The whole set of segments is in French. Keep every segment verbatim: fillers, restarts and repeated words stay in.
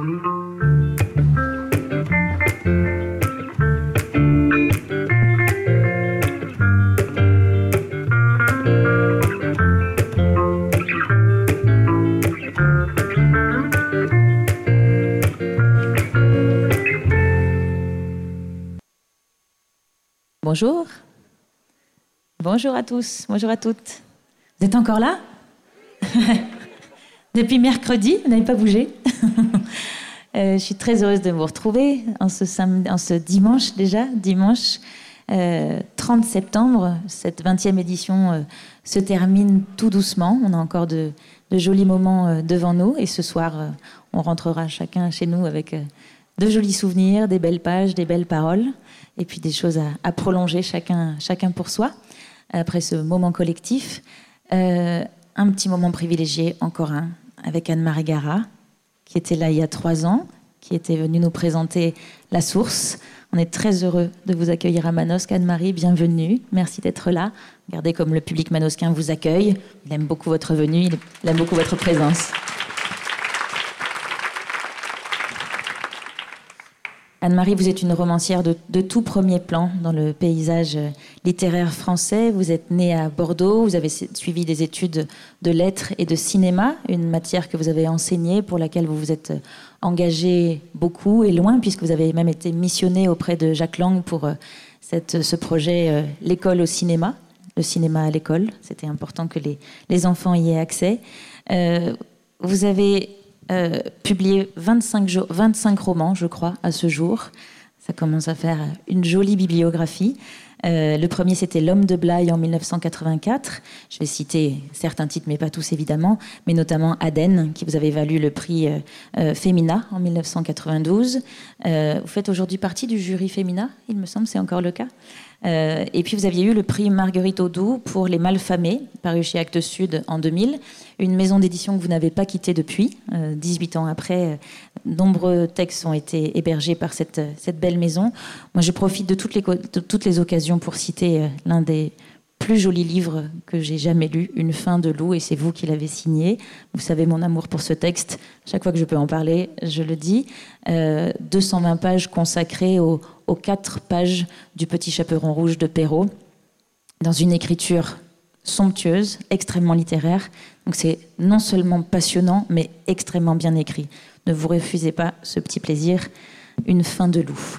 Bonjour. Bonjour à tous, bonjour à toutes. Vous êtes encore là? Depuis mercredi, vous n'avez pas bougé. euh, je suis très heureuse de vous retrouver en ce, samedi, en ce dimanche déjà, dimanche euh, trente septembre. Cette vingtième édition euh, se termine tout doucement. On a encore de, de jolis moments euh, devant nous. Et ce soir, euh, on rentrera chacun chez nous avec euh, de jolis souvenirs, des belles pages, des belles paroles. Et puis des choses à, à prolonger chacun, chacun pour soi, après ce moment collectif. Euh, un petit moment privilégié, encore un, avec Anne-Marie Gara, qui était là il y a trois ans, qui était venue nous présenter La Source. On est très heureux de vous accueillir à Manosque. Anne-Marie, bienvenue. Merci d'être là. Regardez comme le public manosquin vous accueille. Il aime beaucoup votre venue, il aime beaucoup votre présence. Anne-Marie, vous êtes une romancière de, de tout premier plan dans le paysage littéraire français. Vous êtes née à Bordeaux, vous avez suivi des études de lettres et de cinéma, une matière que vous avez enseignée, pour laquelle vous vous êtes engagée beaucoup et loin, puisque vous avez même été missionnée auprès de Jacques Lang pour cette, ce projet euh, L'école au cinéma, le cinéma à l'école. C'était important que les, les enfants y aient accès. Euh, vous avez... Euh, publié vingt-cinq, jo- vingt-cinq romans, je crois, à ce jour. Ça commence à faire une jolie bibliographie. Euh, le premier, c'était L'Homme de Blaye en mille neuf cent quatre-vingt-quatre. Je vais citer certains titres, mais pas tous évidemment, mais notamment Aden, qui vous avait valu le prix euh, euh, Femina en mille neuf cent quatre-vingt-douze. Euh, vous faites aujourd'hui partie du jury Femina, il me semble, c'est encore le cas. Euh, et puis vous aviez eu le prix Marguerite Audoux pour Les Malfamés, paru chez Actes Sud en deux mille, une maison d'édition que vous n'avez pas quittée depuis. Euh, dix-huit ans après, euh, nombreux textes ont été hébergés par cette, cette belle maison. Moi, je profite de toutes les, de toutes les occasions pour citer euh, l'un des plus jolis livres que j'ai jamais lu, Une fin de loup, et c'est vous qui l'avez signé. Vous savez mon amour pour ce texte. Chaque fois que je peux en parler, je le dis. Euh, deux cent vingt pages consacrées aux, aux quatre pages du Petit Chaperon rouge de Perrault, dans une écriture somptueuse, extrêmement littéraire. Donc c'est non seulement passionnant, mais extrêmement bien écrit. Ne vous refusez pas ce petit plaisir. Une fin de loup.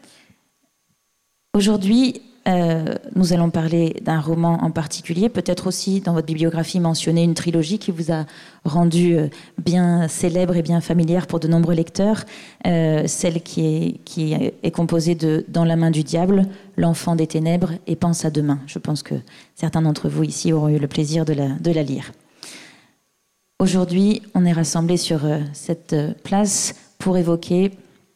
Aujourd'hui, Euh, nous allons parler d'un roman en particulier, peut-être aussi dans votre bibliographie mentionner une trilogie qui vous a rendu euh, bien célèbre et bien familière pour de nombreux lecteurs, euh, celle qui est, qui est composée de Dans la main du diable, L'enfant des ténèbres et Pense à demain. Je pense que certains d'entre vous ici auront eu le plaisir de la, de la lire. Aujourd'hui, on est rassemblés sur euh, cette place pour évoquer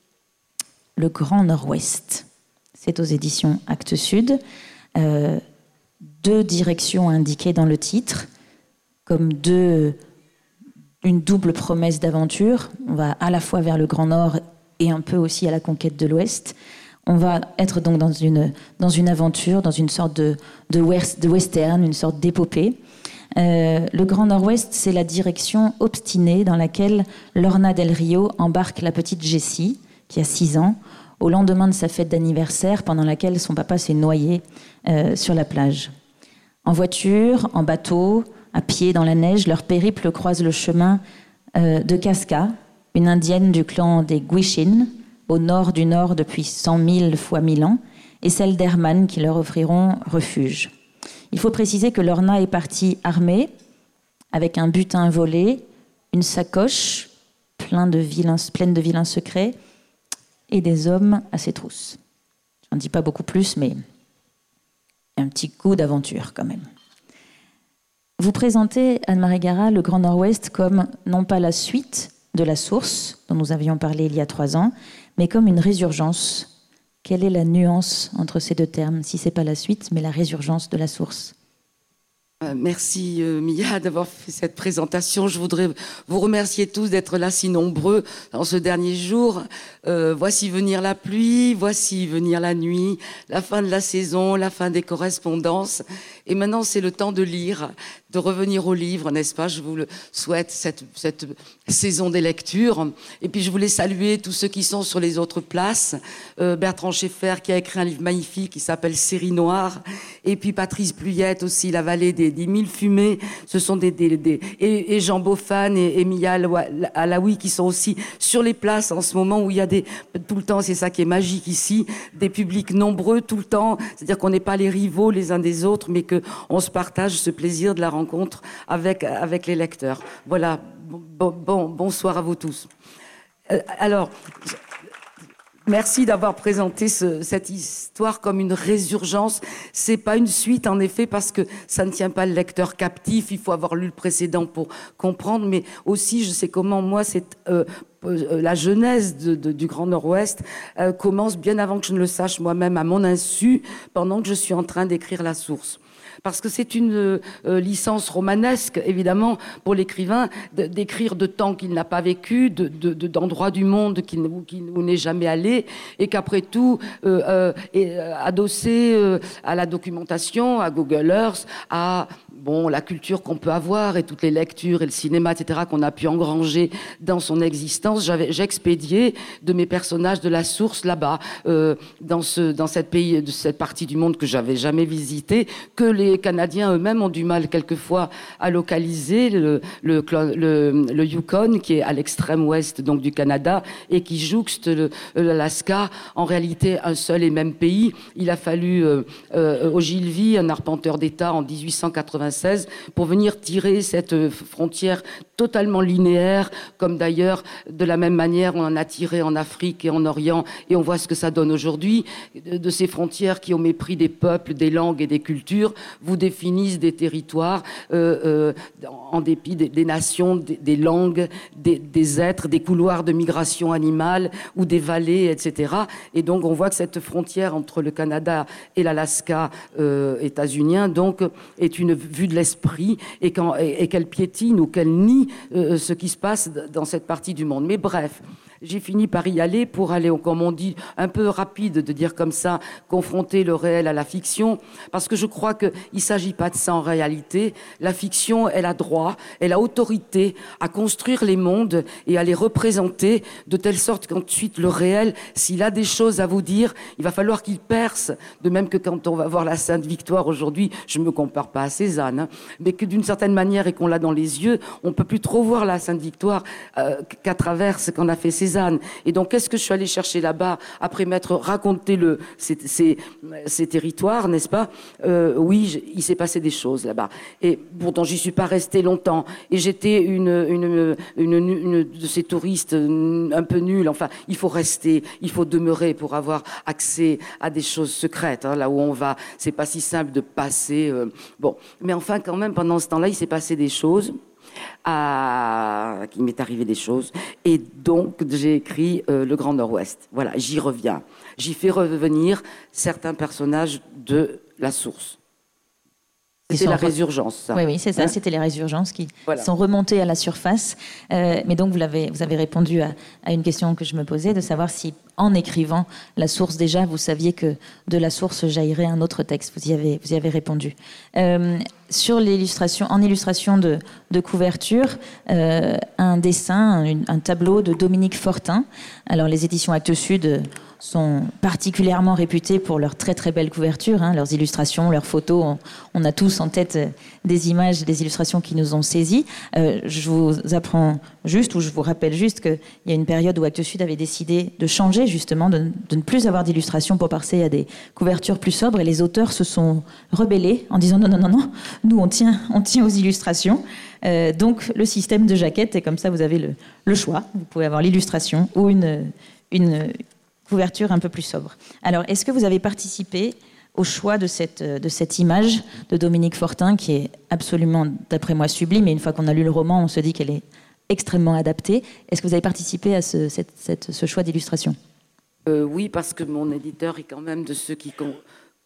le Grand Nord-Ouest. C'est aux éditions Actes Sud. Euh, deux directions indiquées dans le titre, comme deux, une double promesse d'aventure. On va à la fois vers le Grand Nord et un peu aussi à la conquête de l'Ouest. On va être donc dans une, dans une aventure, dans une sorte de, de, west, de western, une sorte d'épopée. Euh, le Grand Nord-Ouest, c'est la direction obstinée dans laquelle Lorna Del Rio embarque la petite Jessie, qui a six ans, au lendemain de sa fête d'anniversaire, pendant laquelle son papa s'est noyé euh, sur la plage. En voiture, en bateau, à pied dans la neige, leur périple croise le chemin euh, de Casca, une indienne du clan des Gwishin, au nord du nord depuis cent mille fois mille ans, et celle d'Herman qui leur offriront refuge. Il faut préciser que Lorna est partie armée, avec un butin volé, une sacoche pleine de vilains, pleine de vilains secrets, et des hommes à ses trousses. Je n'en dis pas beaucoup plus, mais un petit coup d'aventure quand même. Vous présentez, Anne-Marie Gara, le Grand Nord-Ouest comme non pas la suite de La Source, dont nous avions parlé il y a trois ans, mais comme une résurgence. Quelle est la nuance entre ces deux termes, si ce n'est pas la suite, mais la résurgence de La Source ? Merci euh, Mia d'avoir fait cette présentation. Je voudrais vous remercier tous d'être là si nombreux dans ce dernier jour. Euh, voici venir la pluie, voici venir la nuit, la fin de la saison, la fin des correspondances. Et maintenant, c'est le temps de lire, de revenir au livre, n'est-ce pas? Je vous le souhaite, cette, cette saison des lectures. Et puis, je voulais saluer tous ceux qui sont sur les autres places. Euh, Bertrand Schaeffer, qui a écrit un livre magnifique qui s'appelle Série Noire. Et puis, Patrice Pluyette aussi, La vallée des, des mille fumées. Ce sont des... des, des et, et Jean Beaufan et, et Mia Alaoui qui sont aussi sur les places en ce moment où il y a des... Tout le temps, c'est ça qui est magique ici, des publics nombreux tout le temps. C'est-à-dire qu'on n'est pas les rivaux les uns des autres, mais qu'on se partage ce plaisir de la rencontre avec, avec les lecteurs. Voilà, bon, bon, bonsoir à vous tous. Euh, alors, merci d'avoir présenté ce, cette histoire comme une résurgence. C'est pas une suite, en effet, parce que ça ne tient pas le lecteur captif. Il faut avoir lu le précédent pour comprendre, mais aussi, je sais comment, moi, c'est... Euh, la genèse de, de, du Grand Nord-Ouest euh, commence bien avant que je ne le sache moi-même, à mon insu, pendant que je suis en train d'écrire la source. Parce que c'est une euh, licence romanesque, évidemment, pour l'écrivain, d'écrire de temps qu'il n'a pas vécu, de, de, de, d'endroits du monde qu'il n'est jamais allé, et qu'après tout, euh, euh, est adossé euh, à la documentation, à Google Earth, à bon, la culture qu'on peut avoir, et toutes les lectures, et le cinéma, et cetera, qu'on a pu engranger dans son existence. J'avais, j'ai expédié de mes personnages de la source là-bas, euh, dans, ce, dans cette, pays, de cette partie du monde que j'avais jamais visitée, que les Les Canadiens eux-mêmes ont du mal quelquefois à localiser, le, le, le, le Yukon, qui est à l'extrême ouest donc du Canada et qui jouxte le, l'Alaska, en réalité un seul et même pays. Il a fallu euh, euh, Ogilvie, un arpenteur d'État, en dix-huit cent quatre-vingt-seize, pour venir tirer cette frontière totalement linéaire, comme d'ailleurs de la même manière on en a tiré en Afrique et en Orient, et on voit ce que ça donne aujourd'hui, de, de ces frontières qui, au mépris des peuples, des langues et des cultures, vous définissent des territoires euh, euh, en dépit des, des nations, des, des langues, des, des êtres, des couloirs de migration animale ou des vallées, et cetera. Et donc on voit que cette frontière entre le Canada et l'Alaska euh, états-unien donc est une vue de l'esprit, et, quand, et, et qu'elle piétine ou qu'elle nie euh, ce qui se passe dans cette partie du monde. Mais bref, j'ai fini par y aller pour aller, comme on dit, un peu rapide de dire comme ça, confronter le réel à la fiction, parce que je crois qu'il ne s'agit pas de ça en réalité. La fiction, elle a droit, elle a autorité à construire les mondes et à les représenter de telle sorte qu'ensuite le réel, s'il a des choses à vous dire, il va falloir qu'il perce. De même que quand on va voir la Sainte Victoire aujourd'hui, je ne me compare pas à Cézanne, hein, mais que d'une certaine manière, et qu'on l'a dans les yeux, on ne peut plus trop voir la Sainte Victoire euh, qu'à travers ce qu'en a fait Cézanne. Et donc, qu'est-ce que je suis allée chercher là-bas, après m'être raconté le, ces, ces, ces territoires, n'est-ce pas? euh, Oui, je, il s'est passé des choses là-bas. Et pourtant, j'y suis pas restée longtemps. Et j'étais une, une, une, une de ces touristes un peu nuls. Enfin, il faut rester, il faut demeurer pour avoir accès à des choses secrètes. Hein, là où on va, c'est pas si simple de passer. Euh, bon, mais enfin, quand même, pendant ce temps-là, il s'est passé des choses. À... qu'il m'est arrivé des choses, et donc j'ai écrit euh, Le Grand Nord-Ouest. Voilà, j'y reviens. J'y fais revenir certains personnages de la source. C'est la résurgence, ça. Oui, oui, c'est ça. Hein, c'était les résurgences qui voilà. sont remontées à la surface. Euh, mais donc, vous, l'avez, vous avez répondu à, à une question que je me posais, de savoir si, en écrivant la source, déjà, vous saviez que de la source jaillirait un autre texte. Vous y avez, vous y avez répondu. Euh, sur l'illustration, en illustration de, de couverture, euh, un dessin, un, un tableau de Dominique Fortin. Alors, les éditions Actes Sud sont particulièrement réputées pour leurs très très belles couvertures, hein, leurs illustrations, leurs photos. On, on a tous en tête des images, des illustrations qui nous ont saisis. Euh, je vous apprends juste, ou je vous rappelle juste qu'il y a une période où Actes Sud avait décidé de changer justement, de, de ne plus avoir d'illustrations pour passer à des couvertures plus sobres, et les auteurs se sont rebellés en disant non, non, non, non, nous on tient, on tient aux illustrations. Euh, donc le système de jaquette, et comme ça vous avez le, le choix. Vous pouvez avoir l'illustration ou une... une couverture un peu plus sobre. Alors, est-ce que vous avez participé au choix de cette, de cette image de Dominique Fortin, qui est absolument, d'après moi, sublime, et une fois qu'on a lu le roman, on se dit qu'elle est extrêmement adaptée. Est-ce que vous avez participé à ce, cette, cette, ce choix d'illustration ? euh, Oui, parce que mon éditeur est quand même de ceux qui con-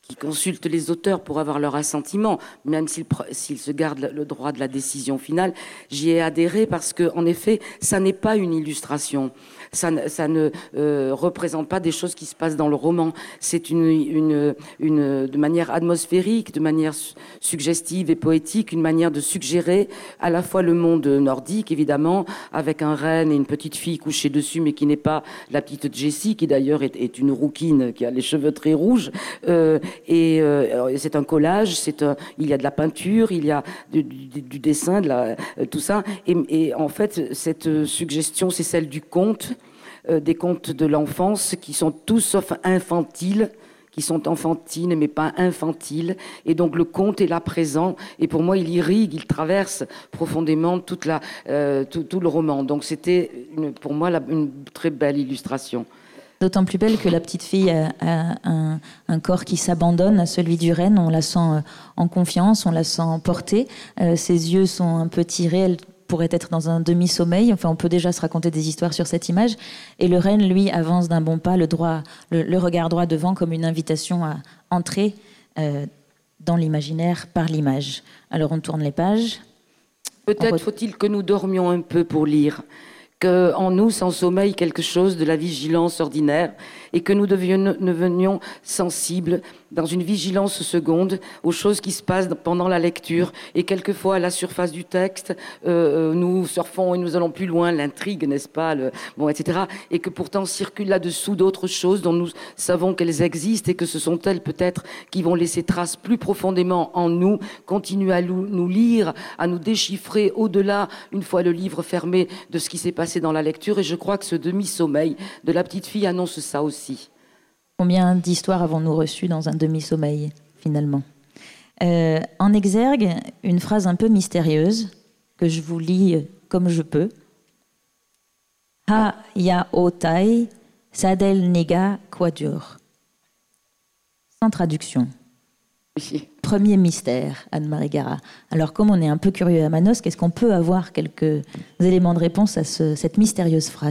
qui consultent les auteurs pour avoir leur assentiment, même s'ils, s'ils se gardent le droit de la décision finale. J'y ai adhéré parce que, en effet, ça n'est pas une illustration. Ça, ça ne euh, représente pas des choses qui se passent dans le roman. C'est une, une, une, de manière atmosphérique, de manière su- suggestive et poétique, une manière de suggérer à la fois le monde nordique, évidemment, avec un renne et une petite fille couchée dessus, mais qui n'est pas la petite Jessie, qui d'ailleurs est, est une rouquine, qui a les cheveux très rouges. Euh, et euh, c'est un collage, c'est un, il y a de la peinture, il y a du, du, du dessin, de la, tout ça. Et, et en fait, cette suggestion, c'est celle du conte, Euh, des contes de l'enfance qui sont tous sauf infantiles, qui sont enfantines mais pas infantiles. Et donc le conte est là présent. Et pour moi, il irrigue, il traverse profondément toute la, euh, tout, tout le roman. Donc c'était une, pour moi la, une très belle illustration. D'autant plus belle que la petite fille a, a un, un corps qui s'abandonne à celui du renne. On la sent en confiance, on la sent portée. Euh, ses yeux sont un peu tirés. Elle pourrait être dans un demi-sommeil. Enfin, on peut déjà se raconter des histoires sur cette image. Et le renne, lui, avance d'un bon pas, le, droit, le, le regard droit devant, comme une invitation à entrer euh, dans l'imaginaire par l'image. Alors, on tourne les pages. Peut-être re... faut-il que nous dormions un peu pour lire, qu'en nous s'ensommeille quelque chose de la vigilance ordinaire et que nous devenions sensibles dans une vigilance seconde aux choses qui se passent pendant la lecture. Et quelquefois, à la surface du texte, euh, nous surfons et nous allons plus loin, l'intrigue, n'est-ce pas, le, bon, et cetera. Et que pourtant circulent là-dessous d'autres choses dont nous savons qu'elles existent et que ce sont elles peut-être qui vont laisser trace plus profondément en nous, continuer à nous lire, à nous déchiffrer au-delà, une fois le livre fermé, de ce qui s'est passé dans la lecture. Et je crois que ce demi-sommeil de la petite fille annonce ça aussi. Combien d'histoires avons-nous reçues dans un demi-sommeil, finalement ? euh, En exergue, une phrase un peu mystérieuse, que je vous lis comme je peux. Ha ya otai, sadel nega quadur. Sans traduction. Oui. Premier mystère, Anne-Marie Gara. Alors, comme on est un peu curieux à Manosque, est-ce qu'on peut avoir quelques éléments de réponse à ce, cette mystérieuse phrase ?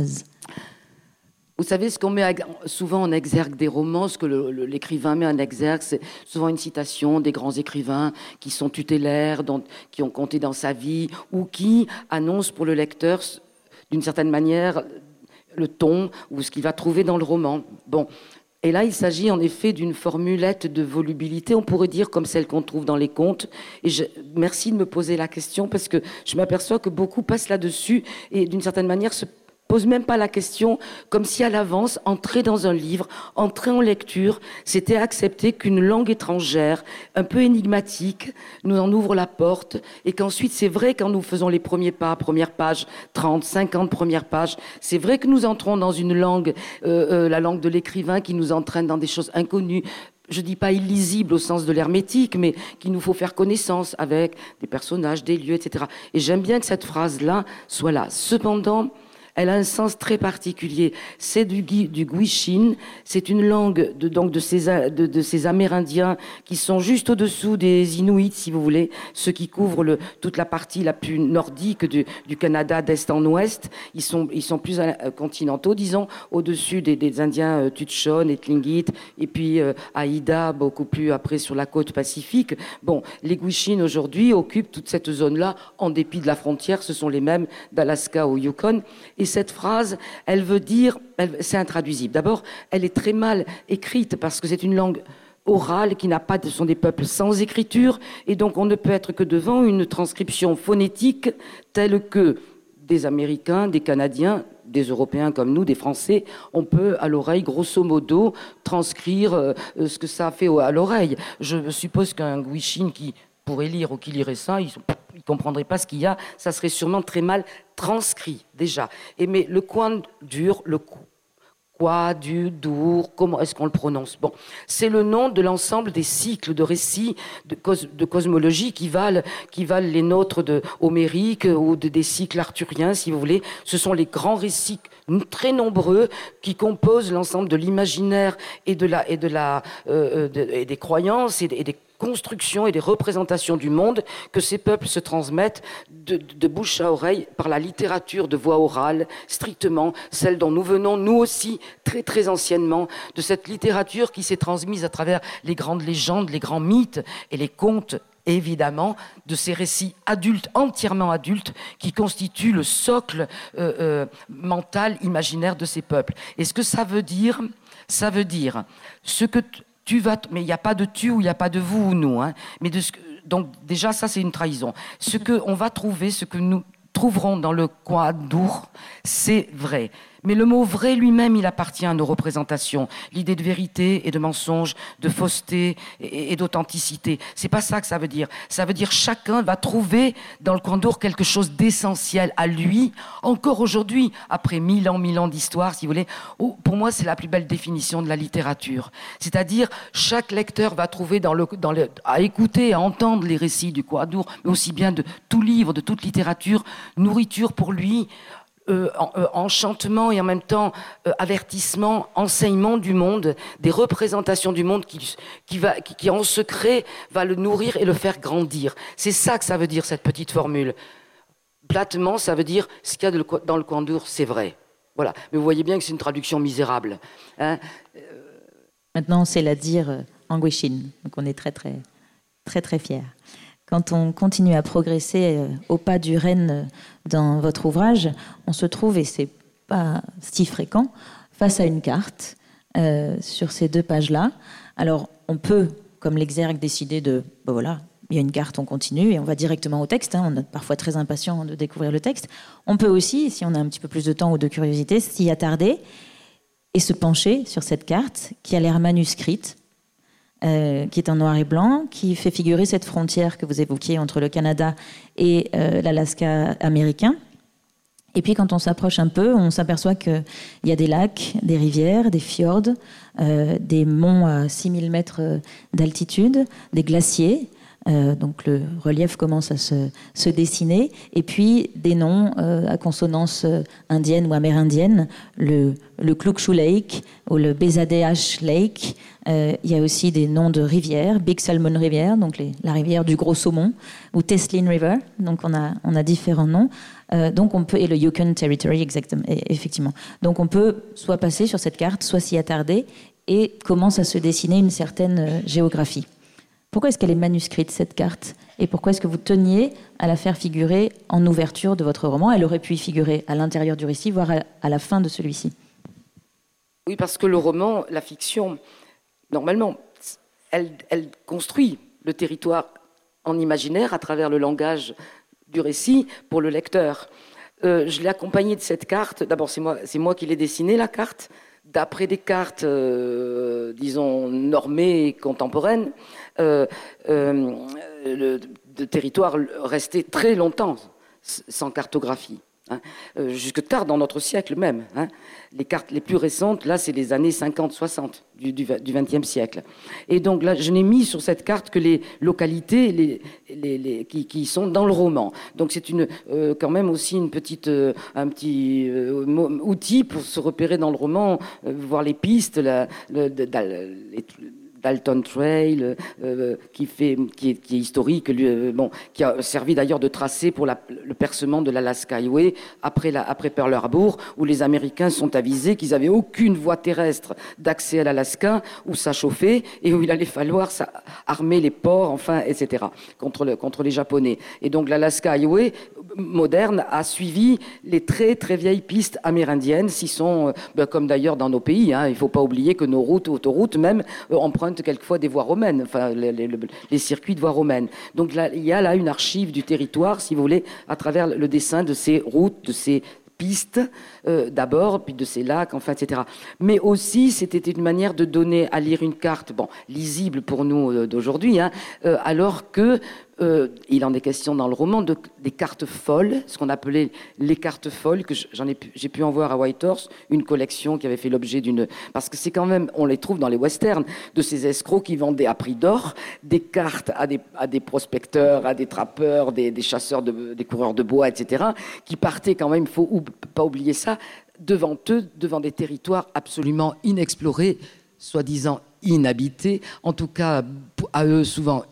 Vous savez, ce qu'on met souvent en exergue des romans, ce que le, le, l'écrivain met en exergue, c'est souvent une citation des grands écrivains qui sont tutélaires, dont, qui ont compté dans sa vie, ou qui annoncent pour le lecteur, d'une certaine manière, le ton ou ce qu'il va trouver dans le roman. Bon. Et là, il s'agit en effet d'une formulette de volubilité, on pourrait dire comme celle qu'on trouve dans les contes. Et je, merci de me poser la question, parce que je m'aperçois que beaucoup passent là-dessus et d'une certaine manière se pose même pas la question, comme si à l'avance, entrer dans un livre, entrer en lecture, c'était accepter qu'une langue étrangère, un peu énigmatique, nous en ouvre la porte, et qu'ensuite, c'est vrai, quand nous faisons les premiers pas, première page, trente, cinquante premières pages, c'est vrai que nous entrons dans une langue, euh, euh, la langue de l'écrivain, qui nous entraîne dans des choses inconnues, je dis pas illisible au sens de l'hermétique, mais qu'il nous faut faire connaissance avec des personnages, des lieux, et cetera. Et j'aime bien que cette phrase-là soit là. Cependant, elle a un sens très particulier. C'est du, du Gwich'in, c'est une langue de, donc de, ces, de, de ces Amérindiens qui sont juste au-dessous des Inuits, si vous voulez, ceux qui couvrent le, toute la partie la plus nordique du, du Canada d'est en ouest. Ils sont, ils sont plus euh, continentaux, disons, au-dessus des, des Indiens euh, Tutchon et Tlingit, et puis euh, Haïda, beaucoup plus après sur la côte pacifique. Bon, les Gwich'in aujourd'hui occupent toute cette zone-là, en dépit de la frontière, ce sont les mêmes d'Alaska au Yukon. Et cette phrase, elle veut dire, elle, c'est intraduisible. D'abord, elle est très mal écrite parce que c'est une langue orale qui n'a pas, ce sont des peuples sans écriture, et donc on ne peut être que devant une transcription phonétique telle que des Américains, des Canadiens, des Européens comme nous, des Français, on peut à l'oreille, grosso modo, transcrire euh, ce que ça a fait à l'oreille. Je suppose qu'un Gwich'in qui pourrait lire ou qui lirait ça, ils ne comprendrait pas ce qu'il y a, ça serait sûrement très mal transcrit déjà. Et mais le coin dur, le quoi, du, dour, comment est-ce qu'on le prononce? Bon, c'est le nom de l'ensemble des cycles de récits de, cos, de cosmologie qui valent, qui valent les nôtres de Homérique ou de, des cycles arthuriens, si vous voulez. Ce sont les grands récits très nombreux qui composent l'ensemble de l'imaginaire et de la et de la euh, de, et des croyances et, et des constructions et des représentations du monde que ces peuples se transmettent de, de, de bouche à oreille par la littérature de voix orale, strictement celle dont nous venons, nous aussi, très très anciennement, de cette littérature qui s'est transmise à travers les grandes légendes, les grands mythes et les contes, évidemment, de ces récits adultes, entièrement adultes, qui constituent le socle euh, euh, mental, imaginaire de ces peuples. Et ce que ça veut dire, ça veut dire ce que tu vas... Mais il n'y a pas de tu ou il n'y a pas de vous ou nous. Hein, mais de ce que, donc déjà, ça, c'est une trahison. Ce qu'on va trouver, ce que nous trouverons dans le Quadour, c'est vrai. Mais le mot vrai lui-même, il appartient à nos représentations. L'idée de vérité et de mensonge, de fausseté et, et d'authenticité. C'est pas ça que ça veut dire. Ça veut dire chacun va trouver dans le Quandour quelque chose d'essentiel à lui, encore aujourd'hui, après mille ans, mille ans d'histoire, si vous voulez. Oh, pour moi, c'est la plus belle définition de la littérature. C'est-à-dire, chaque lecteur va trouver dans le, dans le, à écouter, à entendre les récits du Quandour, mais aussi bien de tout livre, de toute littérature, nourriture pour lui, Euh, en, euh, enchantement et en même temps euh, avertissement, enseignement du monde, des représentations du monde qui, qui, va, qui, qui en secret va le nourrir et le faire grandir. C'est ça que ça veut dire, cette petite formule. Platement, ça veut dire ce qu'il y a dans le Quandour, c'est vrai. Voilà. Mais vous voyez bien que c'est une traduction misérable. Hein. Maintenant, on sait la dire en Gwich'in, donc on est très très très très fiers. Quand on continue à progresser au pas du renne dans votre ouvrage, on se trouve, et c'est pas si fréquent, face à une carte euh, sur ces deux pages-là. Alors, on peut, comme l'exergue, décider de, ben voilà, il y a une carte, on continue et on va directement au texte. Hein, on est parfois très impatient de découvrir le texte. On peut aussi, si on a un petit peu plus de temps ou de curiosité, s'y attarder et se pencher sur cette carte qui a l'air manuscrite, Euh, qui est en noir et blanc, qui fait figurer cette frontière que vous évoquiez entre le Canada et euh, l'Alaska américain. Et puis quand on s'approche un peu, on s'aperçoit qu'il y a des lacs, des rivières, des fjords, euh, des monts à six mille mètres d'altitude, des glaciers. Euh, donc le relief commence à se, se dessiner, et puis des noms euh, à consonance indienne ou amérindienne, le, le Klukshu Lake ou le Bezadeash Lake. Euh, il y a aussi des noms de rivières, Big Salmon River, donc les, la rivière du gros saumon, ou Teslin River, donc on a, on a différents noms. Euh, donc on peut, et le Yukon Territory, exactement, effectivement. Donc on peut soit passer sur cette carte, soit s'y attarder, et commence à se dessiner une certaine euh, géographie. Pourquoi est-ce qu'elle est manuscrite, cette carte? Et pourquoi est-ce que vous teniez à la faire figurer en ouverture de votre roman? Elle aurait pu y figurer à l'intérieur du récit, voire à la fin de celui-ci. Oui, parce que le roman, la fiction, normalement, elle, elle construit le territoire en imaginaire à travers le langage du récit pour le lecteur. Euh, je l'ai accompagné de cette carte. D'abord, c'est moi, c'est moi qui l'ai dessinée, la carte, d'après des cartes, euh, disons, normées et contemporaines, euh, euh, le, de territoire resté très longtemps sans cartographie. Hein, euh, jusque tard dans notre siècle même. Hein. Les cartes les plus récentes, là, c'est les années cinquante soixante du, du, du vingtième siècle. Et donc là, je n'ai mis sur cette carte que les localités les, les, les, qui, qui sont dans le roman. Donc c'est une, euh, quand même aussi une petite, euh, un petit euh, outil pour se repérer dans le roman, euh, voir les pistes, la, le, de, de, les, Dalton Trail, euh, qui, fait, qui, est, qui est historique, lui, euh, bon, qui a servi d'ailleurs de tracé pour la, le percement de l'Alaska Highway après, la, après Pearl Harbor, où les Américains sont avisés qu'ils n'avaient aucune voie terrestre d'accès à l'Alaska, où ça chauffait et où il allait falloir ça, armer les ports, enfin, et cetera, contre, le, contre les Japonais. Et donc l'Alaska Highway moderne a suivi les très très vieilles pistes amérindiennes, s'y sont, euh, ben, comme d'ailleurs dans nos pays, hein, il ne faut pas oublier que nos routes, autoroutes même, euh, empruntent quelquefois des voies romaines, enfin les, les, les circuits de voies romaines. Donc là, il y a là une archive du territoire, si vous voulez, à travers le dessin de ces routes, de ces pistes, euh, d'abord, puis de ces lacs, enfin, et cetera. Mais aussi, c'était une manière de donner à lire une carte, bon, lisible pour nous euh, d'aujourd'hui, hein, euh, alors que Euh, il en est question dans le roman de, des cartes folles, ce qu'on appelait les cartes folles, que j'en ai pu, j'ai pu en voir à Whitehorse, une collection qui avait fait l'objet d'une... Parce que c'est quand même, on les trouve dans les westerns, de ces escrocs qui vendaient à prix d'or des cartes à des, à des prospecteurs, à des trappeurs, des, des chasseurs, de, des coureurs de bois, et cetera, qui partaient quand même, il ne faut ou, pas oublier ça, devant eux, devant des territoires absolument inexplorés, soi-disant inhabités, en tout cas à eux souvent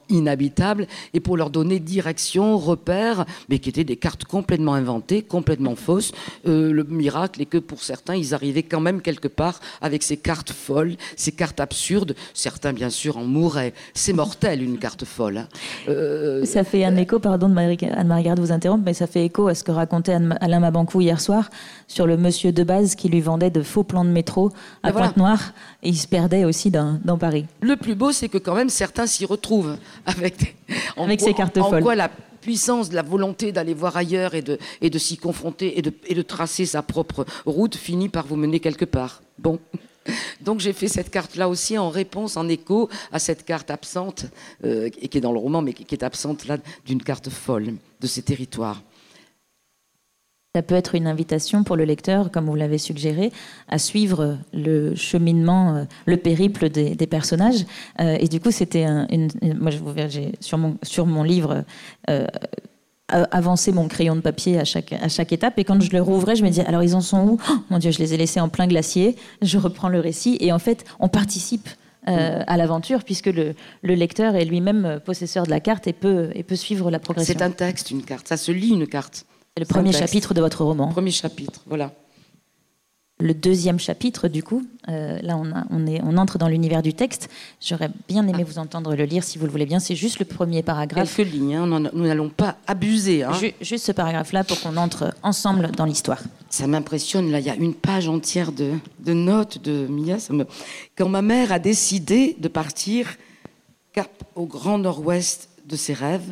inhabitables et pour leur donner direction, repère, mais qui étaient des cartes complètement inventées, complètement fausses. Euh, le miracle est que pour certains, ils arrivaient quand même quelque part avec ces cartes folles, ces cartes absurdes. Certains, bien sûr, en mouraient. C'est mortel, une carte folle. Hein. Euh, ça fait un écho, pardon de Anne-Marie Gard de vous interrompre, mais ça fait écho à ce que racontait Alain Mabancou hier soir sur le monsieur de base qui lui vendait de faux plans de métro à voilà. Pointe-Noire, et il se perdait aussi dans, dans Paris. Le plus beau, c'est que quand même certains s'y retrouvent avec, avec quoi, ces cartes en folles. Quoi la puissance de la volonté d'aller voir ailleurs et de, et de s'y confronter et de, et de tracer sa propre route finit par vous mener quelque part. Bon. Donc j'ai fait cette carte-là aussi en réponse, en écho à cette carte absente, euh, qui est dans le roman, mais qui est absente là d'une carte folle de ces territoires. Ça peut être une invitation pour le lecteur, comme vous l'avez suggéré, à suivre le cheminement, le périple des, des personnages. Euh, et du coup, c'était un, une, une, moi, je vous verrai, j'ai sur mon sur mon livre euh, avancé mon crayon de papier à chaque à chaque étape. Et quand je le rouvrais, je me disais alors ils en sont où ? Oh, mon Dieu, je les ai laissés en plein glacier. Je reprends le récit et en fait, on participe Euh, à l'aventure, puisque le, le lecteur est lui-même possesseur de la carte et peut, et peut suivre la progression. C'est un texte, une carte. Ça se lit, une carte. C'est le premier chapitre de votre roman. Premier chapitre, voilà. Le deuxième chapitre, du coup, euh, là, on, a, on, est, on entre dans l'univers du texte. J'aurais bien aimé ah. vous entendre le lire, si vous le voulez bien. C'est juste le premier paragraphe. Quelques lignes, hein. Nous n'allons pas abuser. Hein. Ju- juste ce paragraphe-là pour qu'on entre ensemble dans l'histoire. Ça m'impressionne, là, il y a une page entière de, de notes de Mia. Ça me... Quand ma mère a décidé de partir cap au grand nord-ouest de ses rêves,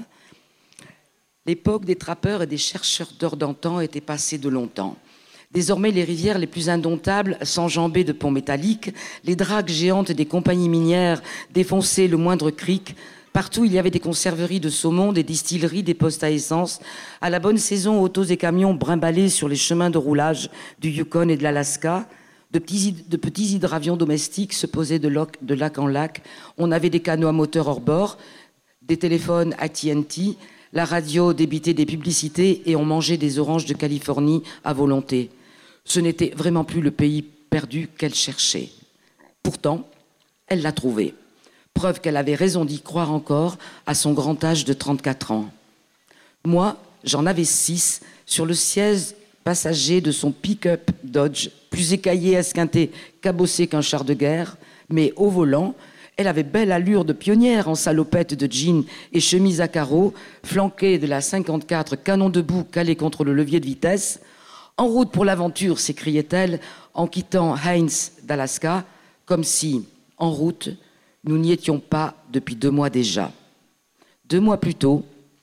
l'époque des trappeurs et des chercheurs d'or d'antan était passée de longtemps. Désormais, les rivières les plus indomptables s'enjambaient de ponts métalliques, les dragues géantes des compagnies minières défonçaient le moindre cric. Partout, il y avait des conserveries de saumon, des distilleries, des postes à essence. À la bonne saison, autos et camions brimbalaient sur les chemins de roulage du Yukon et de l'Alaska. De petits, de petits hydravions domestiques se posaient de, loc, de lac en lac. On avait des canots à moteur hors bord, des téléphones A T and T, la radio débitait des publicités et on mangeait des oranges de Californie à volonté. Ce n'était vraiment plus le pays perdu qu'elle cherchait. Pourtant, elle l'a trouvé. Preuve qu'elle avait raison d'y croire encore à son grand âge de trente-quatre ans. Moi, j'en avais six sur le siège passager de son pick-up Dodge, plus écaillé, esquinté, cabossé qu'un char de guerre, mais au volant, elle avait belle allure de pionnière en salopette de jean et chemise à carreaux, flanquée de la cinquante-quatre canon debout calé contre le levier de vitesse. « En route pour l'aventure », s'écriait-elle en quittant Haines d'Alaska, comme si, en route, nous n'y étions pas depuis deux mois déjà. Deux mois plus tôt...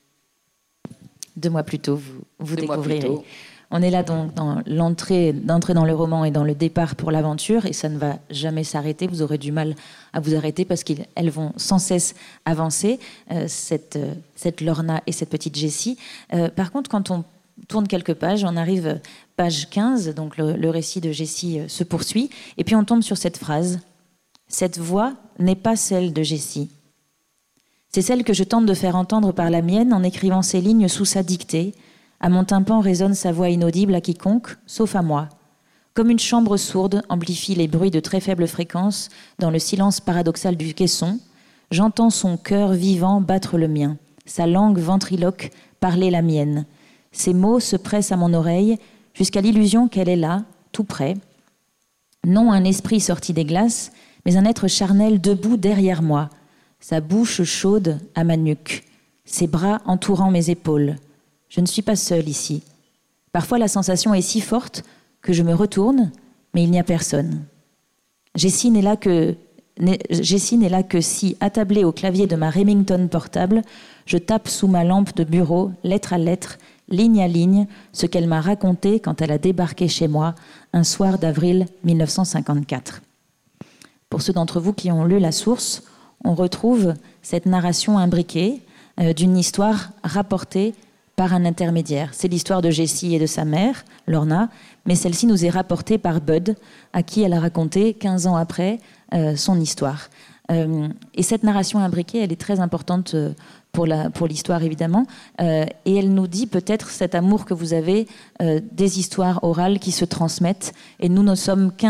Deux mois plus tôt, vous, vous découvrirez. On est là donc dans l'entrée, d'entrée dans le roman et dans le départ pour l'aventure, et ça ne va jamais s'arrêter. Vous aurez du mal à vous arrêter parce qu'elles vont sans cesse avancer, euh, cette, euh, cette Lorna et cette petite Jessie. Euh, par contre, quand on tourne quelques pages, on arrive page quinze, donc le, le récit de Jessie se poursuit, et puis on tombe sur cette phrase. Cette voix n'est pas celle de Jessie. C'est celle que je tente de faire entendre par la mienne en écrivant ces lignes sous sa dictée. À mon tympan résonne sa voix inaudible à quiconque, sauf à moi. Comme une chambre sourde amplifie les bruits de très faible fréquence dans le silence paradoxal du caisson, j'entends son cœur vivant battre le mien, sa langue ventriloque parler la mienne. Ses mots se pressent à mon oreille jusqu'à l'illusion qu'elle est là, tout près. Non un esprit sorti des glaces, mais un être charnel debout derrière moi, sa bouche chaude à ma nuque, ses bras entourant mes épaules. Je ne suis pas seule ici. Parfois, la sensation est si forte que je me retourne, mais il n'y a personne. Jessie n'est là que, Jessie n'est là que si, attablée au clavier de ma Remington portable, je tape sous ma lampe de bureau, lettre à lettre, ligne à ligne, ce qu'elle m'a raconté quand elle a débarqué chez moi un soir d'avril mille neuf cent cinquante-quatre. Pour ceux d'entre vous qui ont lu La Source, on retrouve cette narration imbriquée euh, d'une histoire rapportée par un intermédiaire. C'est l'histoire de Jessie et de sa mère, Lorna, mais celle-ci nous est rapportée par Bud, à qui elle a raconté quinze ans après euh, son histoire. Euh, et cette narration imbriquée, elle est très importante euh, pour, la, pour l'histoire, évidemment, euh, et elle nous dit peut-être cet amour que vous avez euh, des histoires orales qui se transmettent, et nous ne sommes qu'un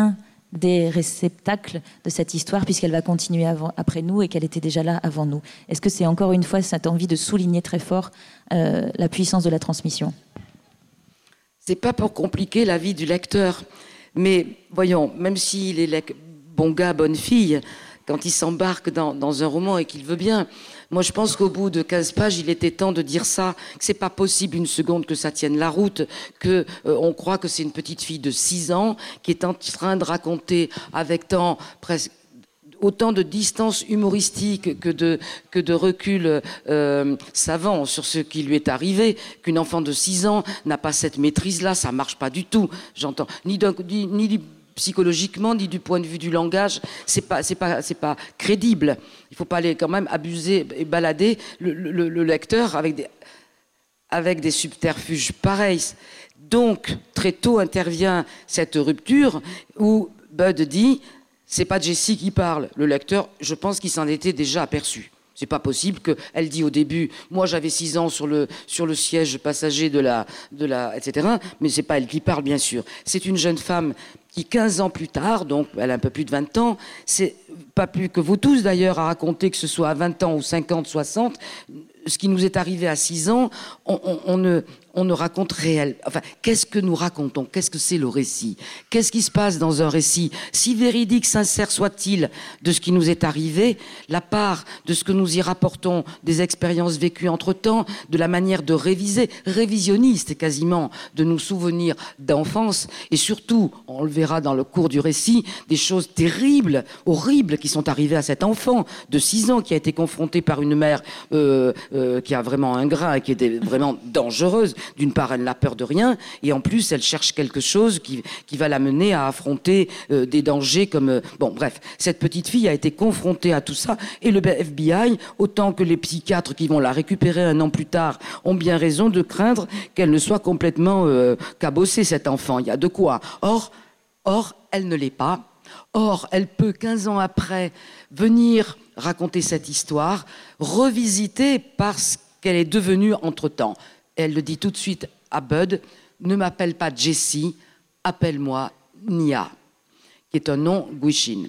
des réceptacles de cette histoire, puisqu'elle va continuer avant, après nous et qu'elle était déjà là avant nous. Est-ce que c'est encore une fois cette envie de souligner très fort euh, la puissance de la transmission? C'est pas pour compliquer la vie du lecteur, mais voyons, même s'il est lec- bon gars, bonne fille, quand il s'embarque dans, dans un roman et qu'il veut bien, moi je pense qu'au bout de quinze pages, il était temps de dire ça, que c'est pas possible une seconde que ça tienne la route, que euh, on croit que c'est une petite fille de six ans qui est en train de raconter avec tant presque autant de distance humoristique que de, que de recul euh, savant sur ce qui lui est arrivé, qu'une enfant de six ans n'a pas cette maîtrise-là, ça marche pas du tout, j'entends, ni, d'un, ni, ni du, psychologiquement, ni du point de vue du langage, c'est pas, c'est pas, c'est pas crédible. Il faut pas aller quand même abuser et balader le, le, le lecteur avec des, avec des subterfuges pareils. Donc, très tôt intervient cette rupture où Bud dit c'est pas Jessie qui parle. Le lecteur, je pense qu'il s'en était déjà aperçu. C'est pas possible qu'elle dit au début, moi j'avais six ans sur le, sur le siège passager de la, de la, et cetera. Mais c'est pas elle qui parle, bien sûr. C'est une jeune femme qui, quinze ans plus tard, donc elle a un peu plus de vingt ans, c'est pas plus que vous tous d'ailleurs à raconter que ce soit à vingt ans ou cinquante, soixante, ce qui nous est arrivé à six ans, on, on, on, ne, on ne raconte réel. Enfin, qu'est-ce que nous racontons? Qu'est-ce que c'est le récit? Qu'est-ce qui se passe dans un récit? Si véridique, sincère soit-il de ce qui nous est arrivé, la part de ce que nous y rapportons, des expériences vécues entre-temps, de la manière de réviser, révisionniste quasiment, de nous souvenir d'enfance, et surtout, on le verra dans le cours du récit, des choses terribles, horribles qui sont arrivées à cet enfant de six ans qui a été confronté par une mère euh, euh, qui a vraiment un grain et qui était vraiment dangereuse. D'une part, elle n'a peur de rien, et en plus, elle cherche quelque chose qui, qui va l'amener à affronter euh, des dangers comme... Euh, bon, bref, cette petite fille a été confrontée à tout ça, et le F B I, autant que les psychiatres qui vont la récupérer un an plus tard, ont bien raison de craindre qu'elle ne soit complètement euh, cabossée, cet enfant. Il y a de quoi. Or, or, elle ne l'est pas. Or, elle peut, quinze ans après, venir raconter cette histoire, revisiter parce qu'elle est devenue entre-temps. Elle le dit tout de suite à Bud, ne m'appelle pas Jessie, appelle-moi Nia, qui est un nom Gwich'in.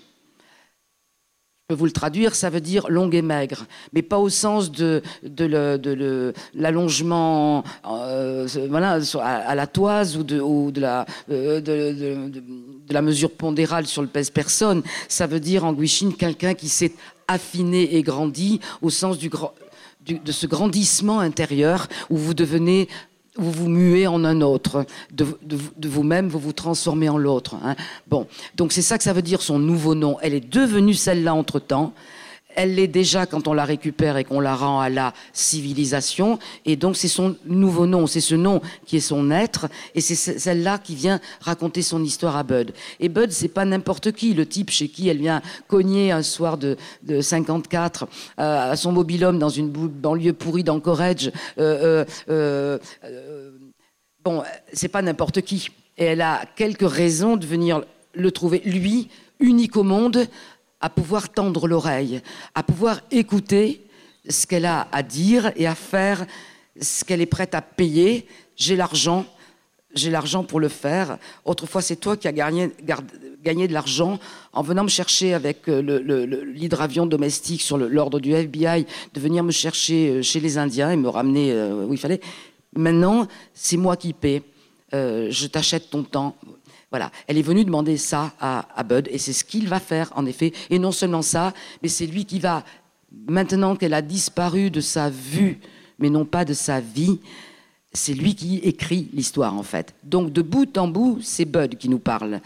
Je peux vous le traduire, ça veut dire longue et maigre, mais pas au sens de, de, le, de le, l'allongement euh, voilà, à, à la toise ou de, ou de, la, euh, de, de, de, de la mesure pondérale sur le pèse-personne. Ça veut dire en Gwich'in quelqu'un qui s'est affiné et grandi au sens du, du, de ce grandissement intérieur où vous devenez... vous vous muez en un autre, de, de, de vous-même, vous vous transformez en l'autre. Hein. Bon, donc c'est ça que ça veut dire son nouveau nom. Elle est devenue celle-là entre-temps. Elle l'est déjà quand on la récupère et qu'on la rend à la civilisation. Et donc c'est son nouveau nom, c'est ce nom qui est son être. Et c'est celle-là qui vient raconter son histoire à Bud. Et Bud, c'est pas n'importe qui, le type chez qui elle vient cogner un soir de, de cinquante-quatre euh, à son mobil-home dans une banlieue pourrie d'Anchorage. Euh, euh, euh, bon, c'est pas n'importe qui. Et elle a quelques raisons de venir le trouver, lui, unique au monde, à pouvoir tendre l'oreille, à pouvoir écouter ce qu'elle a à dire et à faire ce qu'elle est prête à payer. J'ai l'argent, j'ai l'argent pour le faire. Autrefois, c'est toi qui as gagné, gagné de l'argent en venant me chercher avec le, le, le, l'hydravion domestique sur le, l'ordre du F B I, de venir me chercher chez les Indiens et me ramener euh, où il fallait. Maintenant, c'est moi qui paie. Euh, je t'achète ton temps. Voilà, elle est venue demander ça à, à Bud, et c'est ce qu'il va faire, en effet. Et non seulement ça, mais c'est lui qui va, maintenant qu'elle a disparu de sa vue, mais non pas de sa vie, c'est lui qui écrit l'histoire, en fait. Donc, de bout en bout, c'est Bud qui nous parle.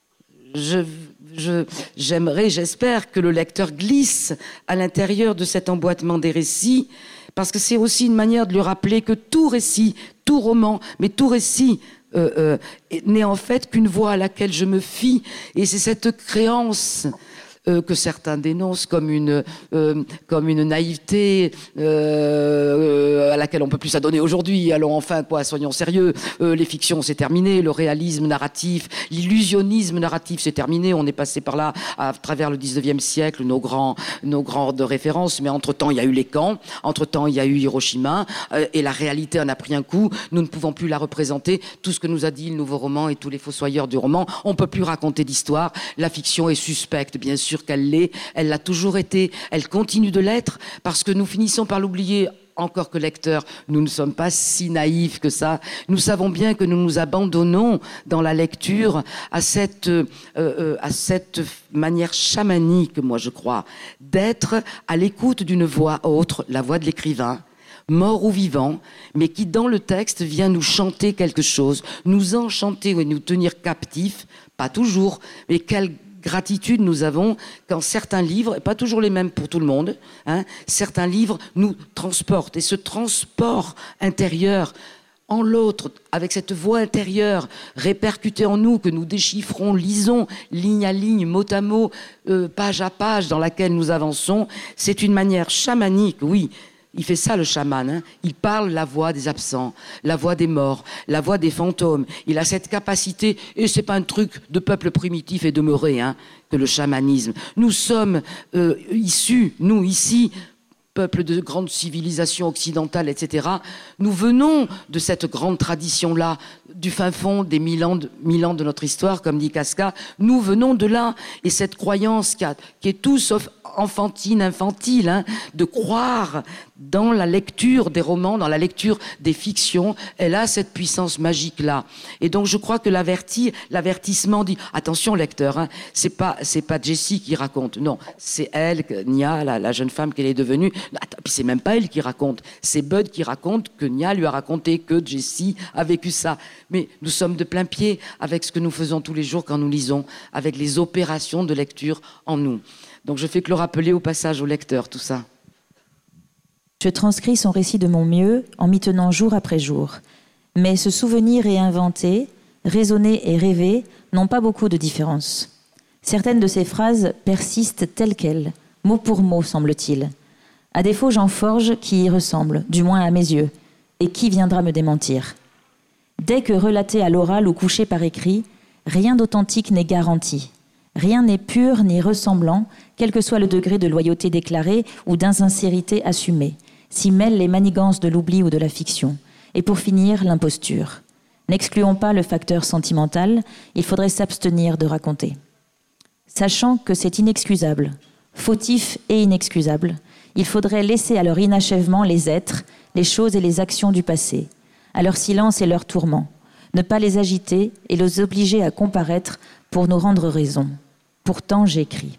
Je, je, j'aimerais, j'espère que le lecteur glisse à l'intérieur de cet emboîtement des récits, parce que c'est aussi une manière de lui rappeler que tout récit, tout roman, mais tout récit, Euh, euh, n'est en fait qu'une voix à laquelle je me fie, et c'est cette créance euh, que certains dénoncent comme une, euh, comme une naïveté euh, à laquelle on ne peut plus s'adonner aujourd'hui. Allons enfin, quoi, soyons sérieux. Euh, les fictions, c'est terminé. Le réalisme narratif, l'illusionnisme narratif, c'est terminé. On est passé par là à travers le dix-neuvième siècle, nos grands, nos grands de référence. Mais entre-temps, il y a eu les camps. Entre-temps, il y a eu Hiroshima. Euh, et la réalité en a pris un coup. Nous ne pouvons plus la représenter. Tout ce que nous a dit le nouveau roman et tous les fossoyeurs du roman, on ne peut plus raconter d'histoire. La fiction est suspecte, bien sûr. Sûr qu'elle l'est, elle l'a toujours été, elle continue de l'être, parce que nous finissons par l'oublier. Encore que lecteurs, nous ne sommes pas si naïfs que ça. Nous savons bien que nous nous abandonnons dans la lecture à cette, euh, euh, à cette manière chamanique, moi je crois, d'être à l'écoute d'une voix autre, la voix de l'écrivain, mort ou vivant, mais qui dans le texte vient nous chanter quelque chose, nous enchanter et nous tenir captifs, pas toujours, mais quelle gratitude nous avons quand certains livres, et pas toujours les mêmes pour tout le monde, hein, certains livres nous transportent. Et ce transport intérieur en l'autre, avec cette voix intérieure répercutée en nous, que nous déchiffrons, lisons, ligne à ligne, mot à mot, euh, page à page, dans laquelle nous avançons, c'est une manière chamanique, oui. Il fait ça, le chaman. Hein. Il parle la voix des absents, la voix des morts, la voix des fantômes. Il a cette capacité, et c'est pas un truc de peuple primitif et demeuré, hein, que le chamanisme. Nous sommes euh, issus, nous ici, peuple de grande civilisation occidentale, et cetera. Nous venons de cette grande tradition-là, du fin fond des mille ans, de, mille ans de notre histoire, comme dit Casca. Nous venons de là. Et cette croyance qui, a, qui est tout sauf enfantine, infantile, hein, de croire dans la lecture des romans, dans la lecture des fictions, elle a cette puissance magique-là. Et donc je crois que l'averti, l'avertissement dit « Attention lecteur, hein, c'est pas, c'est pas Jessie qui raconte, non, c'est elle, Nia, la, la jeune femme qu'elle est devenue. Attends, puis c'est même pas elle qui raconte, c'est Bud qui raconte que Nia lui a raconté que Jessie a vécu ça. » Mais nous sommes de plein pied avec ce que nous faisons tous les jours quand nous lisons, avec les opérations de lecture en nous. Donc je fais que le rappeler au passage au lecteur, tout ça. Je transcris son récit de mon mieux en m'y tenant jour après jour. Mais se souvenir et inventer, raisonner et rêver n'ont pas beaucoup de différence. Certaines de ces phrases persistent telles quelles, mot pour mot, semble-t-il. À défaut, j'en forge qui y ressemble, du moins à mes yeux. Et qui viendra me démentir ? Dès que relaté à l'oral ou couché par écrit, rien d'authentique n'est garanti. Rien n'est pur ni ressemblant, quel que soit le degré de loyauté déclarée ou d'insincérité assumée. S'y mêlent les manigances de l'oubli ou de la fiction. Et pour finir, l'imposture. N'excluons pas le facteur sentimental, il faudrait s'abstenir de raconter. Sachant que c'est inexcusable, fautif et inexcusable, il faudrait laisser à leur inachèvement les êtres, les choses et les actions du passé, à leur silence et leur tourment, ne pas les agiter et les obliger à comparaître pour nous rendre raison. Pourtant, j'écris.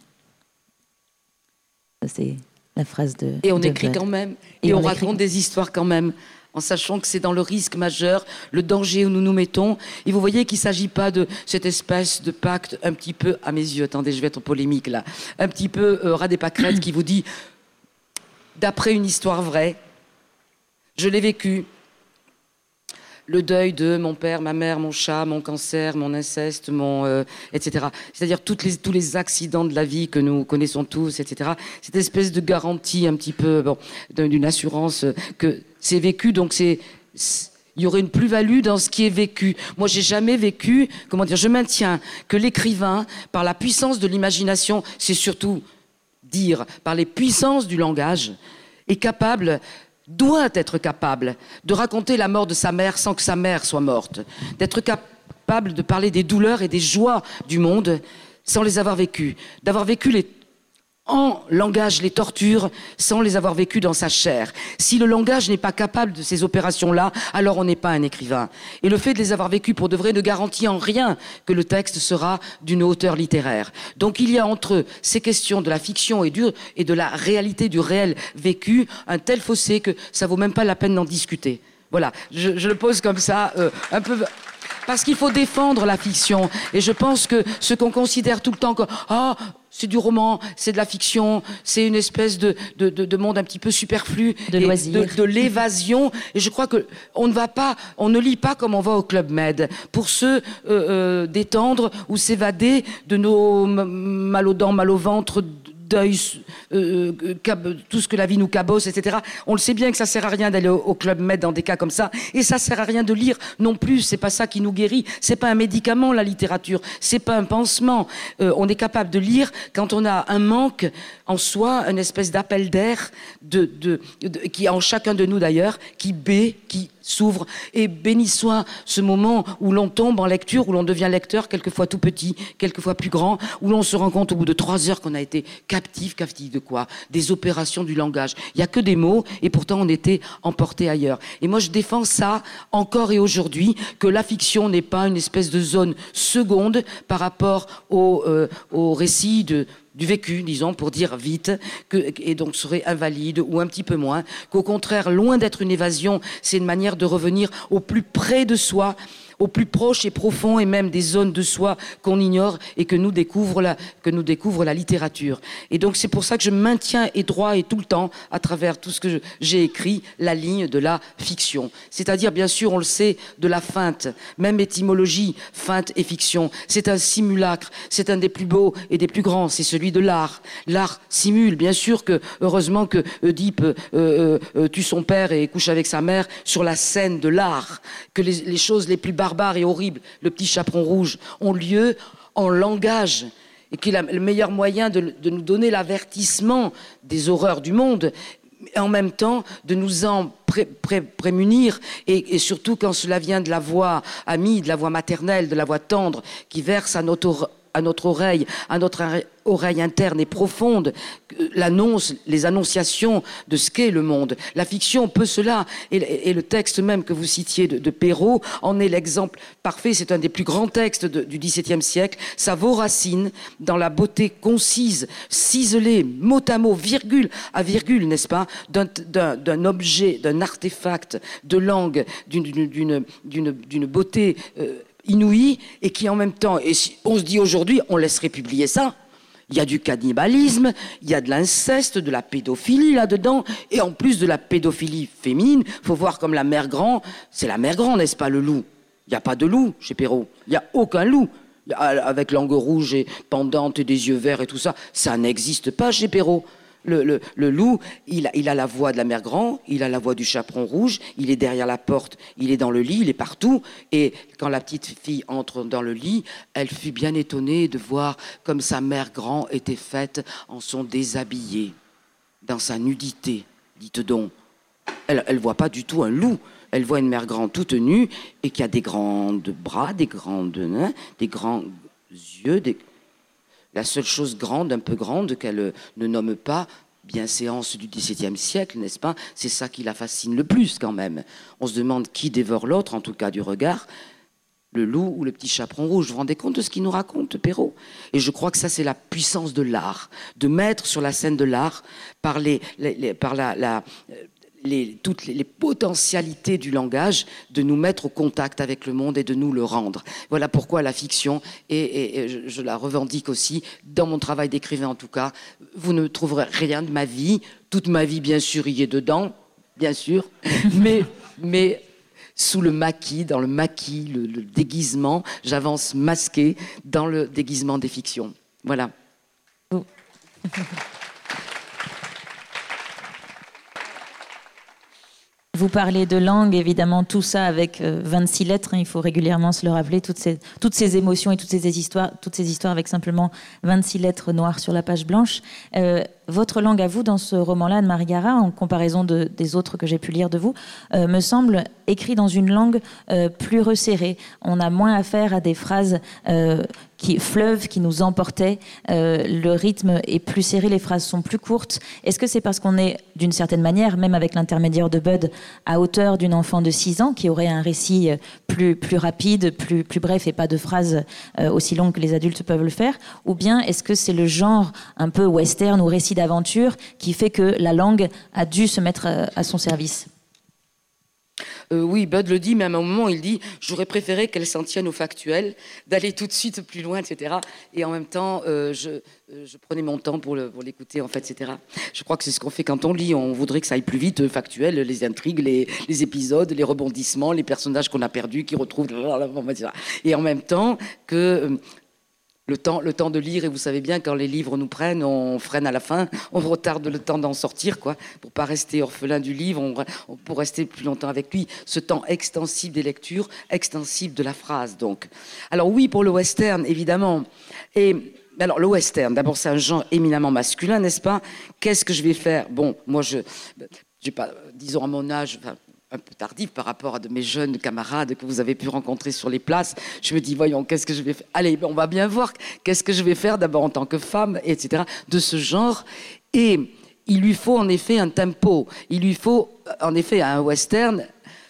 C'est la phrase de... Et on de écrit Bud. quand même, et, et on, on raconte des histoires quand même, en sachant que c'est dans le risque majeur, le danger où nous nous mettons. Et vous voyez qu'il ne s'agit pas de cette espèce de pacte un petit peu, à mes yeux, attendez, je vais être polémique là, un petit peu euh, ras des pâquerettes qui vous dit, d'après une histoire vraie, je l'ai vécu, le deuil de mon père, ma mère, mon chat, mon cancer, mon inceste, mon, euh, et cetera. C'est-à-dire toutes les, tous les accidents de la vie que nous connaissons tous, et cetera. Cette espèce de garantie un petit peu, bon, d'une assurance que c'est vécu, donc c'est, il y aurait une plus-value dans ce qui est vécu. Moi, j'ai jamais vécu, comment dire, je maintiens que l'écrivain, par la puissance de l'imagination, c'est surtout dire, par les puissances du langage, est capable... doit être capable de raconter la mort de sa mère sans que sa mère soit morte, d'être capable de parler des douleurs et des joies du monde sans les avoir vécues, d'avoir vécu les, en langage les tortures sans les avoir vécues dans sa chair. Si le langage n'est pas capable de ces opérations-là, alors on n'est pas un écrivain. Et le fait de les avoir vécues pour de vrai ne garantit en rien que le texte sera d'une hauteur littéraire. Donc il y a entre ces questions de la fiction et, du, et de la réalité du réel vécu un tel fossé que ça vaut même pas la peine d'en discuter. Voilà, je, je le pose comme ça, euh, un peu... Parce qu'il faut défendre la fiction. Et je pense que ce qu'on considère tout le temps comme « Ah, c'est du roman, c'est de la fiction, c'est une espèce de, de, de, de monde un petit peu superflu. » De loisirs. De, de l'évasion. Et je crois qu'on ne va pas, on ne lit pas comme on va au Club Med. Pour se euh, euh, détendre ou s'évader de nos mal aux dents, mal au ventre, deuil, euh, cab- tout ce que la vie nous cabosse, et cetera. On le sait bien que ça sert à rien d'aller au, au Club Med dans des cas comme ça, et ça sert à rien de lire non plus. C'est pas ça qui nous guérit. C'est pas un médicament, la littérature. C'est pas un pansement. Euh, on est capable de lire quand on a un manque en soi, une espèce d'appel d'air de, de, de, qui en chacun de nous d'ailleurs, qui bat, qui s'ouvre. Et béni soit ce moment où l'on tombe en lecture, où l'on devient lecteur, quelquefois tout petit, quelquefois plus grand, où l'on se rend compte au bout de trois heures qu'on a été captif, captif de quoi? Des opérations du langage. Il n'y a que des mots, et pourtant on était emporté ailleurs. Et moi je défends ça encore et aujourd'hui, que la fiction n'est pas une espèce de zone seconde par rapport au, euh, au récit de du vécu, disons, pour dire vite, que, et donc serait invalide ou un petit peu moins, qu'au contraire, loin d'être une évasion, c'est une manière de revenir au plus près de soi, au plus proche et profond, et même des zones de soi qu'on ignore et que nous découvre la, que nous découvre la littérature. Et donc c'est pour ça que je maintiens et droit et tout le temps, à travers tout ce que je, j'ai écrit, la ligne de la fiction. C'est-à-dire, bien sûr, on le sait, de la feinte, même étymologie, feinte et fiction. C'est un simulacre, c'est un des plus beaux et des plus grands, c'est celui de l'art. L'art simule, bien sûr que, heureusement que Oedipe euh, euh, euh, tue son père et couche avec sa mère sur la scène de l'art, que les, les choses les plus barbares et horrible, le petit chaperon rouge, ont lieu en langage, et qui est le meilleur moyen de, de nous donner l'avertissement des horreurs du monde, et en même temps de nous en pré, pré, prémunir, et, et surtout quand cela vient de la voix amie, de la voix maternelle, de la voix tendre, qui verse à notre, à notre oreille, à notre oreille interne et profonde, l'annonce, les annonciations de ce qu'est le monde. La fiction peut cela, et, et le texte même que vous citiez de, de Perrault en est l'exemple parfait. C'est un des plus grands textes de, du dix-septième siècle. Ça vaut Racine dans la beauté concise, ciselée, mot à mot, virgule à virgule, n'est-ce pas, d'un, d'un, d'un objet, d'un artefact de langue, d'une, d'une, d'une, d'une beauté euh, inouïe, et qui en même temps, et si on se dit aujourd'hui, on laisserait publier ça. Il y a du cannibalisme, il y a de l'inceste, de la pédophilie là-dedans, et en plus de la pédophilie féminine, il faut voir comme la mère grand, c'est la mère grand, n'est-ce pas, le loup? Il n'y a pas de loup chez Perrault, il n'y a aucun loup, avec langue rouge et pendante et des yeux verts et tout ça, ça n'existe pas chez Perrault. Le, le, le loup, il a, il a la voix de la mère grand, il a la voix du chaperon rouge, il est derrière la porte, il est dans le lit, il est partout. Et quand la petite fille entre dans le lit, elle fut bien étonnée de voir comme sa mère grand était faite en son déshabillé, dans sa nudité, dites donc. Elle ne voit pas du tout un loup. Elle voit une mère grand toute nue et qui a des grands bras, des grandes, hein, des grands yeux, des... La seule chose grande, un peu grande, qu'elle ne nomme pas, bienséance du dix-septième siècle, n'est-ce pas? C'est ça qui la fascine le plus, quand même. On se demande qui dévore l'autre, en tout cas du regard, le loup ou le petit chaperon rouge. Vous vous rendez compte de ce qu'il nous raconte, Perrault? Et je crois que ça, c'est la puissance de l'art, de mettre sur la scène de l'art, par, les, les, les, par la... la Les, toutes les, les potentialités du langage, de nous mettre au contact avec le monde et de nous le rendre. Voilà pourquoi la fiction, et, et, et je, je la revendique aussi, dans mon travail d'écrivain en tout cas, vous ne trouverez rien de ma vie, toute ma vie bien sûr y est dedans, bien sûr, mais, mais sous le maquis, dans le maquis, le, le déguisement, j'avance masqué dans le déguisement des fictions. Voilà. Oh. Vous parlez de langue, évidemment, tout ça avec euh, vingt-six lettres, hein, il faut régulièrement se le rappeler, toutes ces, toutes ces émotions et toutes ces histoires, toutes ces histoires avec simplement vingt-six lettres noires sur la page blanche. Euh, votre langue à vous, dans ce roman-là, Anne-Marie Garat, en comparaison de, des autres que j'ai pu lire de vous, euh, me semble écrit dans une langue euh, plus resserrée. On a moins affaire à des phrases euh, qui, fleuves qui nous emportaient. Euh, le rythme est plus serré, les phrases sont plus courtes. Est-ce que c'est parce qu'on est, d'une certaine manière, même avec l'intermédiaire de Bud, à hauteur d'une enfant de six ans qui aurait un récit plus, plus rapide, plus, plus bref et pas de phrases euh, aussi longues que les adultes peuvent le faire? Ou bien est-ce que c'est le genre un peu western ou récit d'aventure qui fait que la langue a dû se mettre à, à son service? Euh, oui, Bud le dit, mais à un moment, il dit « J'aurais préféré qu'elle s'en tienne au factuel, d'aller tout de suite plus loin, et cetera » Et en même temps, euh, je, euh, je prenais mon temps pour, le, pour l'écouter, en fait, et cetera. Je crois que c'est ce qu'on fait quand on lit. On voudrait que ça aille plus vite, factuel, les intrigues, les, les épisodes, les rebondissements, les personnages qu'on a perdus, qui retrouvent... Et en même temps, que... Le temps, le temps de lire, et vous savez bien, quand les livres nous prennent, on freine à la fin, on retarde le temps d'en sortir, quoi, pour pas rester orphelin du livre, on, on, pour rester plus longtemps avec lui. Ce temps extensif des lectures, extensif de la phrase, donc. Alors oui, pour le western, évidemment. Et alors le western, d'abord, c'est un genre éminemment masculin, n'est-ce pas? Qu'est-ce que je vais faire? Bon, moi, je, j'ai pas, disons à mon âge. Enfin, un peu tardif par rapport à de mes jeunes camarades que vous avez pu rencontrer sur les places. Je me dis, voyons, qu'est-ce que je vais faire? Allez, on va bien voir qu'est-ce que je vais faire d'abord en tant que femme, et cetera, de ce genre. Et il lui faut en effet un tempo. Il lui faut en effet un western.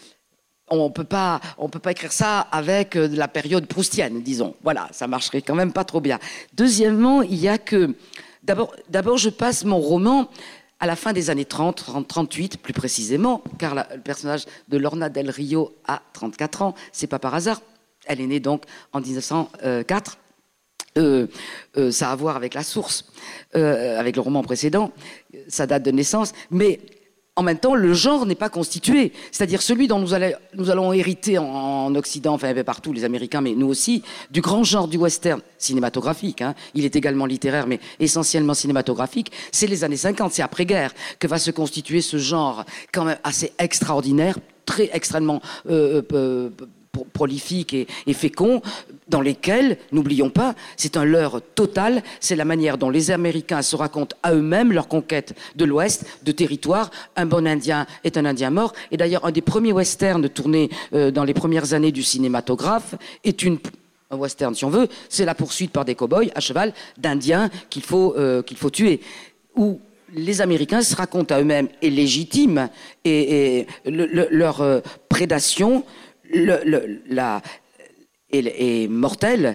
On peut pas, on peut pas écrire ça avec de la période proustienne, disons. Voilà, ça marcherait quand même pas trop bien. Deuxièmement, il y a que... D'abord, d'abord je passe mon roman... à la fin des années trente, trente, trente-huit plus précisément, car la, le personnage de Lorna Del Rio a trente-quatre ans, c'est pas par hasard. Elle est née donc en mille neuf cent quatre. Euh, euh, ça a à voir avec la source, euh, avec le roman précédent, sa date de naissance, mais en même temps, le genre n'est pas constitué. C'est-à-dire celui dont nous, allons, nous allons hériter en, en Occident, enfin partout, les Américains, mais nous aussi, du grand genre du western cinématographique. Hein. Il est également littéraire, mais essentiellement cinématographique. C'est les années cinquante, c'est après-guerre que va se constituer ce genre quand même assez extraordinaire, très extrêmement... Euh, euh, prolifique et, et fécond, dans lesquels, n'oublions pas, c'est un leurre total, c'est la manière dont les Américains se racontent à eux-mêmes leur conquête de l'Ouest, de territoire. Un bon Indien est un Indien mort. Et d'ailleurs, un des premiers westerns tournés euh, dans les premières années du cinématographe est une... Un western, si on veut, c'est la poursuite par des cow-boys à cheval d'Indiens qu'il faut, euh, qu'il faut tuer. Où les Américains se racontent à eux-mêmes, et légitiment, et, et le, le, leur euh, prédation... Le, le, la, est, est mortelle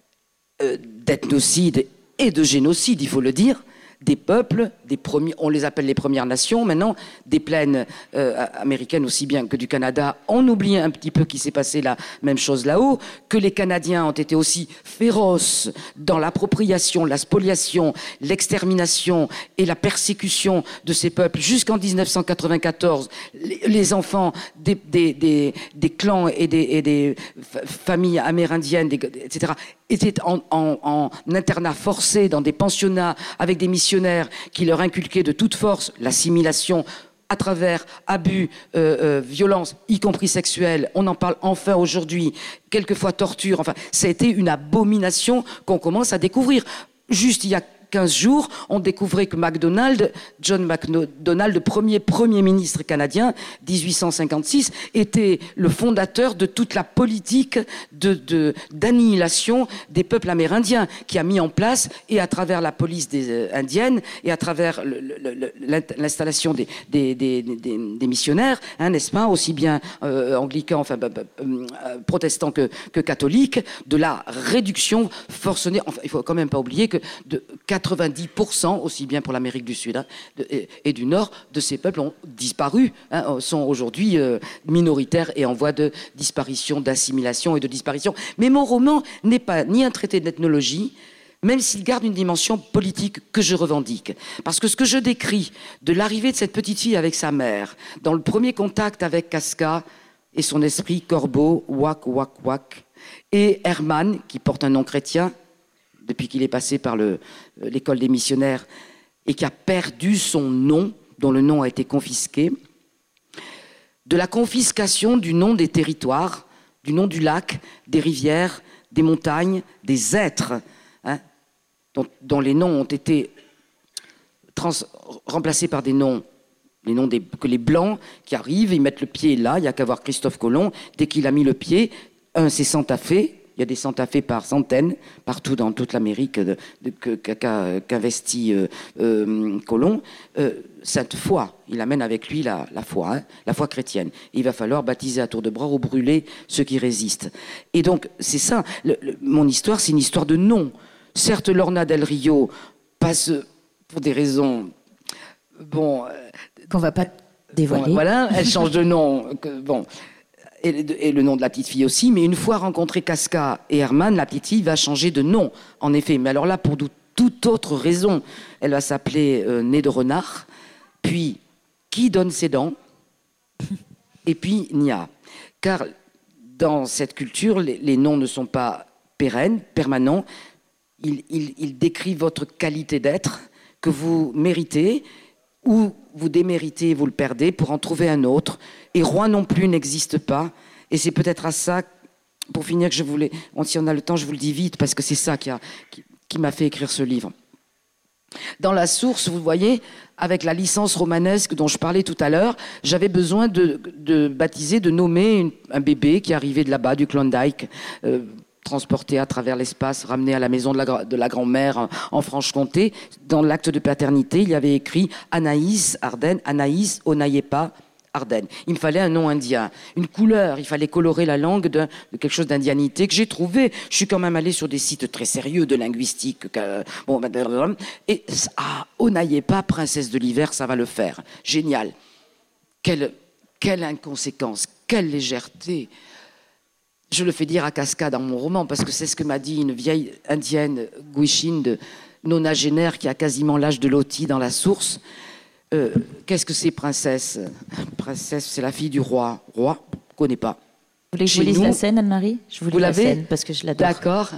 euh, d'ethnocide et de génocide, il faut le dire, des peuples, des premiers, on les appelle les Premières Nations maintenant, des plaines euh, américaines aussi bien que du Canada. On oublie un petit peu qu'il s'est passé la même chose là-haut, que les Canadiens ont été aussi féroces dans l'appropriation, la spoliation, l'extermination et la persécution de ces peuples jusqu'en mille neuf cent quatre-vingt-quatorze. Les, les enfants des, des, des, des clans et des, et des familles amérindiennes, des, et cetera, étaient en, en, en internat forcé dans des pensionnats avec des missionnaires qui leur inculquaient de toute force l'assimilation à travers abus, euh, euh, violences, y compris sexuelles. On en parle enfin aujourd'hui, quelquefois torture. Enfin, ça a été une abomination qu'on commence à découvrir. Juste il y a quinze jours, on découvrait que MacDonald, John MacDonald, le premier Premier ministre canadien, dix-huit cent cinquante-six, était le fondateur de toute la politique de, de, d'annihilation des peuples amérindiens, qui a mis en place, et à travers la police des, euh, indienne, et à travers le, le, le, l'installation des, des, des, des, des missionnaires, hein, n'est-ce pas, aussi bien euh, anglicans, enfin bah, bah, euh, protestants que, que catholiques, de la réduction forcenée. Enfin, il faut quand même pas oublier que de quatre-vingt-dix pour cent, aussi bien pour l'Amérique du Sud hein, de, et, et du Nord, de ces peuples ont disparu, hein, sont aujourd'hui euh, minoritaires et en voie de disparition, d'assimilation et de disparition. Mais mon roman n'est pas ni un traité d'ethnologie, même s'il garde une dimension politique que je revendique. Parce que ce que je décris de l'arrivée de cette petite fille avec sa mère, dans le premier contact avec Casca et son esprit corbeau, wak, wak, wak, et Herman, qui porte un nom chrétien, depuis qu'il est passé par le, l'école des missionnaires et qui a perdu son nom, dont le nom a été confisqué, de la confiscation du nom des territoires, du nom du lac, des rivières, des montagnes, des êtres, hein, dont, dont les noms ont été trans, remplacés par des noms, les noms des, que les Blancs qui arrivent, ils mettent le pied là, il n'y a qu'à voir Christophe Colomb, dès qu'il a mis le pied, un c'est Santa Fe. Il y a des Santa Fe par centaines, partout dans toute l'Amérique qu'investit euh, euh, Colomb. Euh, Sainte foi, il amène avec lui la, la foi, hein, la foi chrétienne. Et il va falloir baptiser à tour de bras ou brûler ceux qui résistent. Et donc, c'est ça, le, le, mon histoire, c'est une histoire de nom. Certes, Lorna Del Rio passe pour des raisons... Bon... Euh, Qu'on va pas dévoiler. Bon, voilà, elle change de nom. Que, bon, et, et le nom de la petite fille aussi. Mais une fois rencontré Casca et Herman, la petite fille va changer de nom, en effet. Mais alors là, pour toute autre raison, elle va s'appeler euh, Nez de renard. Puis, qui donne ses dents? Et puis, Nia. Car dans cette culture, les, les noms ne sont pas pérennes, permanents. Ils, ils, ils décrivent votre qualité d'être, que vous méritez, ou vous déméritez et vous le perdez pour en trouver un autre. Et roi non plus n'existe pas. Et c'est peut-être à ça, pour finir, que je voulais... Bon, si on a le temps, je vous le dis vite, parce que c'est ça qui, a, qui, qui m'a fait écrire ce livre. Dans la source, vous voyez, avec la licence romanesque dont je parlais tout à l'heure, j'avais besoin de, de baptiser, de nommer une, un bébé qui arrivait de là-bas, du Klondike, euh, transporté à travers l'espace, ramené à la maison de la, de la grand-mère en Franche-Comté. Dans l'acte de paternité, il y avait écrit Anaïs Ardennes, Anaïs Onayepa Ardennes. Il me fallait un nom indien, une couleur, il fallait colorer la langue de, de quelque chose d'indianité que j'ai trouvé. Je suis quand même allé sur des sites très sérieux de linguistique. Que, bon, et ah, Onayepa, princesse de l'hiver, ça va le faire. Génial. Quelle, quelle inconséquence, quelle légèreté. Je le fais dire à Casca dans mon roman, parce que c'est ce que m'a dit une vieille indienne, Gwishin, de nonagénaire, qui a quasiment l'âge de Loti dans la source. Euh, Qu'est-ce que c'est, princesse? Princesse, c'est la fille du roi. Roi, je ne connais pas. Vous voulez que je vous lise la scène, Anne-Marie? Je vous lis la scène, parce que je l'adore. D'accord.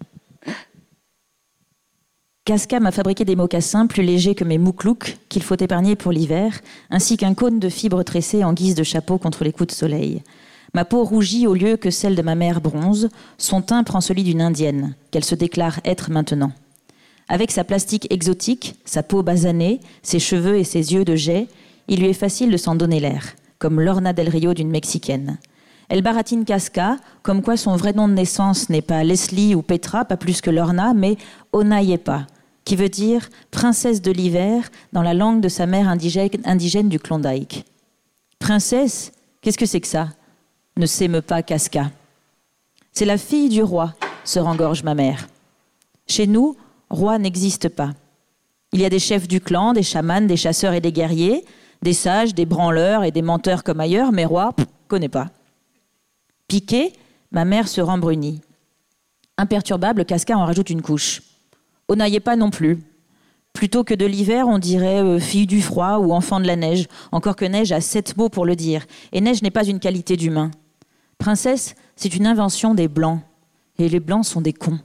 Casca m'a fabriqué des mocassins plus légers que mes mouklouks, qu'il faut épargner pour l'hiver, ainsi qu'un cône de fibres tressées en guise de chapeau contre les coups de soleil. Ma peau rougit au lieu que celle de ma mère bronze, son teint prend celui d'une indienne, qu'elle se déclare être maintenant. Avec sa plastique exotique, sa peau basanée, ses cheveux et ses yeux de jais, il lui est facile de s'en donner l'air, comme Lorna del Rio d'une Mexicaine. Elle baratine Casca, comme quoi son vrai nom de naissance n'est pas Leslie ou Petra, pas plus que Lorna, mais Onayepa, qui veut dire princesse de l'hiver dans la langue de sa mère indigène, indigène du Klondike. Princesse, qu'est-ce que c'est que ça? Ne s'émeut pas Casca. C'est la fille du roi, se rengorge ma mère. Chez nous, roi n'existe pas. Il y a des chefs du clan, des chamans, des chasseurs et des guerriers, des sages, des branleurs et des menteurs comme ailleurs, mais roi, pff, connais pas. Piquée, ma mère se rembrunit. Imperturbable, Casca en rajoute une couche. Onayepa non plus. Plutôt que de l'hiver, on dirait euh, fille du froid ou enfant de la neige, encore que neige a sept mots pour le dire, et neige n'est pas une qualité d'humain. Princesse, c'est une invention des Blancs, et les Blancs sont des cons.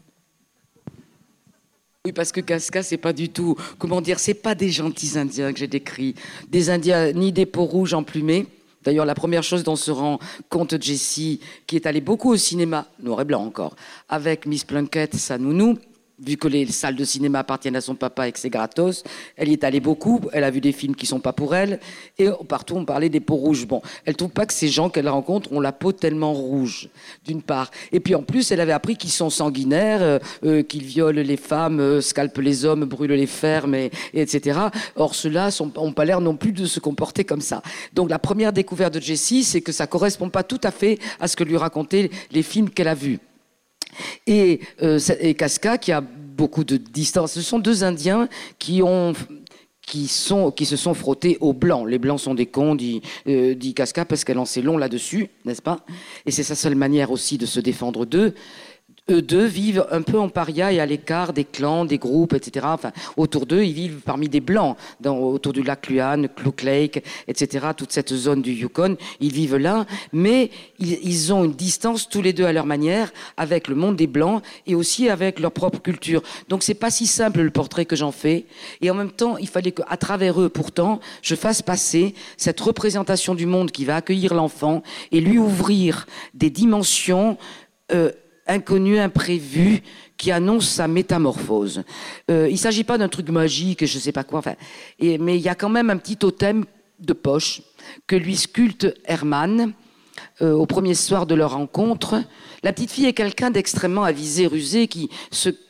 Oui, parce que Casca, c'est pas du tout, comment dire, c'est pas des gentils Indiens que j'ai décrits, des Indiens ni des peaux rouges emplumés. D'ailleurs, la première chose dont se rend compte Jessie, qui est allée beaucoup au cinéma, noir et blanc encore, avec Miss Plunkett, sa nounou, vu que les salles de cinéma appartiennent à son papa et que c'est gratos, elle y est allée beaucoup, elle a vu des films qui sont pas pour elle, et partout on parlait des peaux rouges. Bon, elle trouve pas que ces gens qu'elle rencontre ont la peau tellement rouge, d'une part. Et puis en plus, elle avait appris qu'ils sont sanguinaires, euh, euh, qu'ils violent les femmes, euh, scalpent les hommes, brûlent les fermes, et, et et cetera. Or, ceux-là n'ont pas l'air non plus de se comporter comme ça. Donc la première découverte de Jessie, c'est que ça correspond pas tout à fait à ce que lui racontaient les films qu'elle a vus. Et, euh, et Casca, qui a beaucoup de distance. Ce sont deux Indiens qui, ont, qui, sont, qui se sont frottés aux Blancs. Les Blancs sont des cons, dit, euh, dit Casca, parce qu'elle en sait long là-dessus, n'est-ce pas? Et c'est sa seule manière aussi de se défendre d'eux. Eux deux vivent un peu en paria et à l'écart des clans, des groupes, et cetera. Enfin, autour d'eux, ils vivent parmi des blancs, dans, autour du lac Luan, Clook Lake, et cetera. Toute cette zone du Yukon, ils vivent là, mais ils, ils ont une distance tous les deux à leur manière avec le monde des blancs et aussi avec leur propre culture. Donc c'est pas si simple le portrait que j'en fais. Et en même temps, il fallait qu'à travers eux, pourtant, je fasse passer cette représentation du monde qui va accueillir l'enfant et lui ouvrir des dimensions euh, inconnu, imprévu, qui annonce sa métamorphose. Euh, il ne s'agit pas d'un truc magique, je ne sais pas quoi, enfin, et, mais il y a quand même un petit totem de poche que lui sculpte Herman euh, au premier soir de leur rencontre. La petite fille est quelqu'un d'extrêmement avisé, rusé, qui se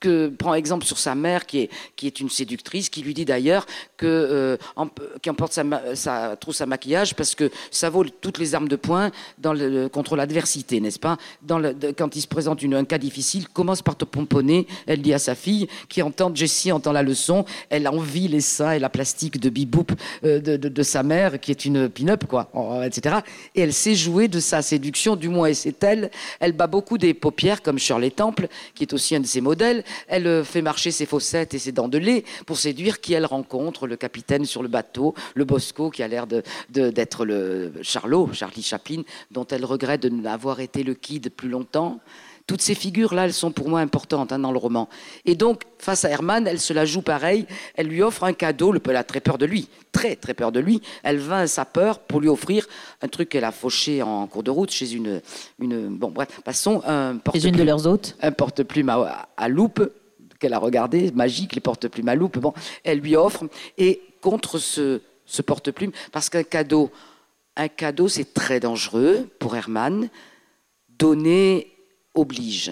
que prend exemple sur sa mère, qui est, qui est une séductrice, qui lui dit d'ailleurs que, euh, en, qui emporte sa, sa trousse à maquillage parce que ça vaut toutes les armes de poing dans le, contre l'adversité, n'est-ce pas? Dans le, de, quand il se présente une, un cas difficile, commence par te pomponner, elle dit à sa fille, qui entend, Jessie entend la leçon, elle envie les seins et la plastique de biboup euh, de, de, de sa mère, qui est une pin-up, quoi, et cetera. Et elle sait jouer de sa séduction, du moins, et c'est elle. Elle bat beaucoup des paupières, comme Shirley Temple, qui est aussi un de ses modèles. Elle fait marcher ses fossettes et ses dents de lait pour séduire qui elle rencontre, le capitaine sur le bateau, le Bosco qui a l'air de, de, d'être le Charlot, Charlie Chaplin, dont elle regrette de n'avoir été le kid plus longtemps. Toutes ces figures-là, elles sont pour moi importantes hein, dans le roman. Et donc, face à Herman, elle se la joue pareil. Elle lui offre un cadeau. Elle a très peur de lui, très très peur de lui. Elle vainc sa peur pour lui offrir un truc qu'elle a fauché en cours de route chez une... une bon, bref, passons. Un chez une de leurs hôtes. Un porte-plume à, à loupe qu'elle a regardé, magique, les porte-plumes à loupe. Bon, elle lui offre. Et contre ce, ce porte-plume, parce qu'un cadeau, un cadeau, c'est très dangereux pour Herman. Donner oblige,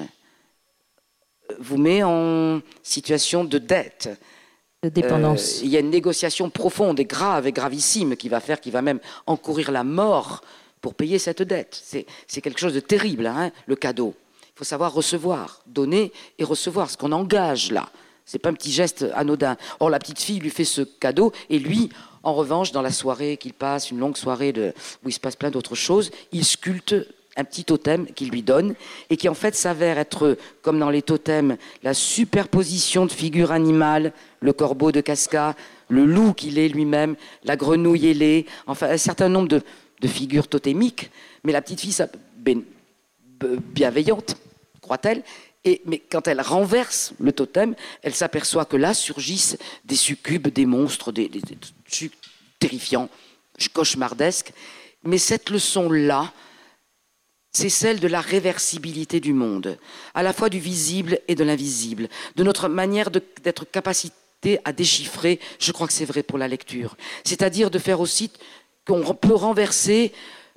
vous met en situation de dette. De dépendance. Euh, il y a une négociation profonde et grave et gravissime qui va faire, qui va même encourir la mort pour payer cette dette. C'est, c'est quelque chose de terrible, hein, le cadeau. Il faut savoir recevoir, donner et recevoir, ce qu'on engage là. C'est pas un petit geste anodin. Or, la petite fille lui fait ce cadeau et lui, en revanche, dans la soirée qu'il passe, une longue soirée de, où il se passe plein d'autres choses, il sculpte un petit totem qu'il lui donne et qui en fait s'avère être, comme dans les totems, la superposition de figures animales, le corbeau de Casca, le loup qu'il est lui-même, la grenouille ailée, enfin un certain nombre de, de figures totémiques, mais la petite fille ça, ben, bienveillante, croit-elle, et, mais quand elle renverse le totem, elle s'aperçoit que là surgissent des succubes, des monstres, des, des, des trucs terrifiants, cauchemardesques, mais cette leçon-là, c'est celle de la réversibilité du monde, à la fois du visible et de l'invisible, de notre manière de, d'être capacité à déchiffrer, je crois que c'est vrai pour la lecture, c'est-à-dire de faire aussi qu'on peut renverser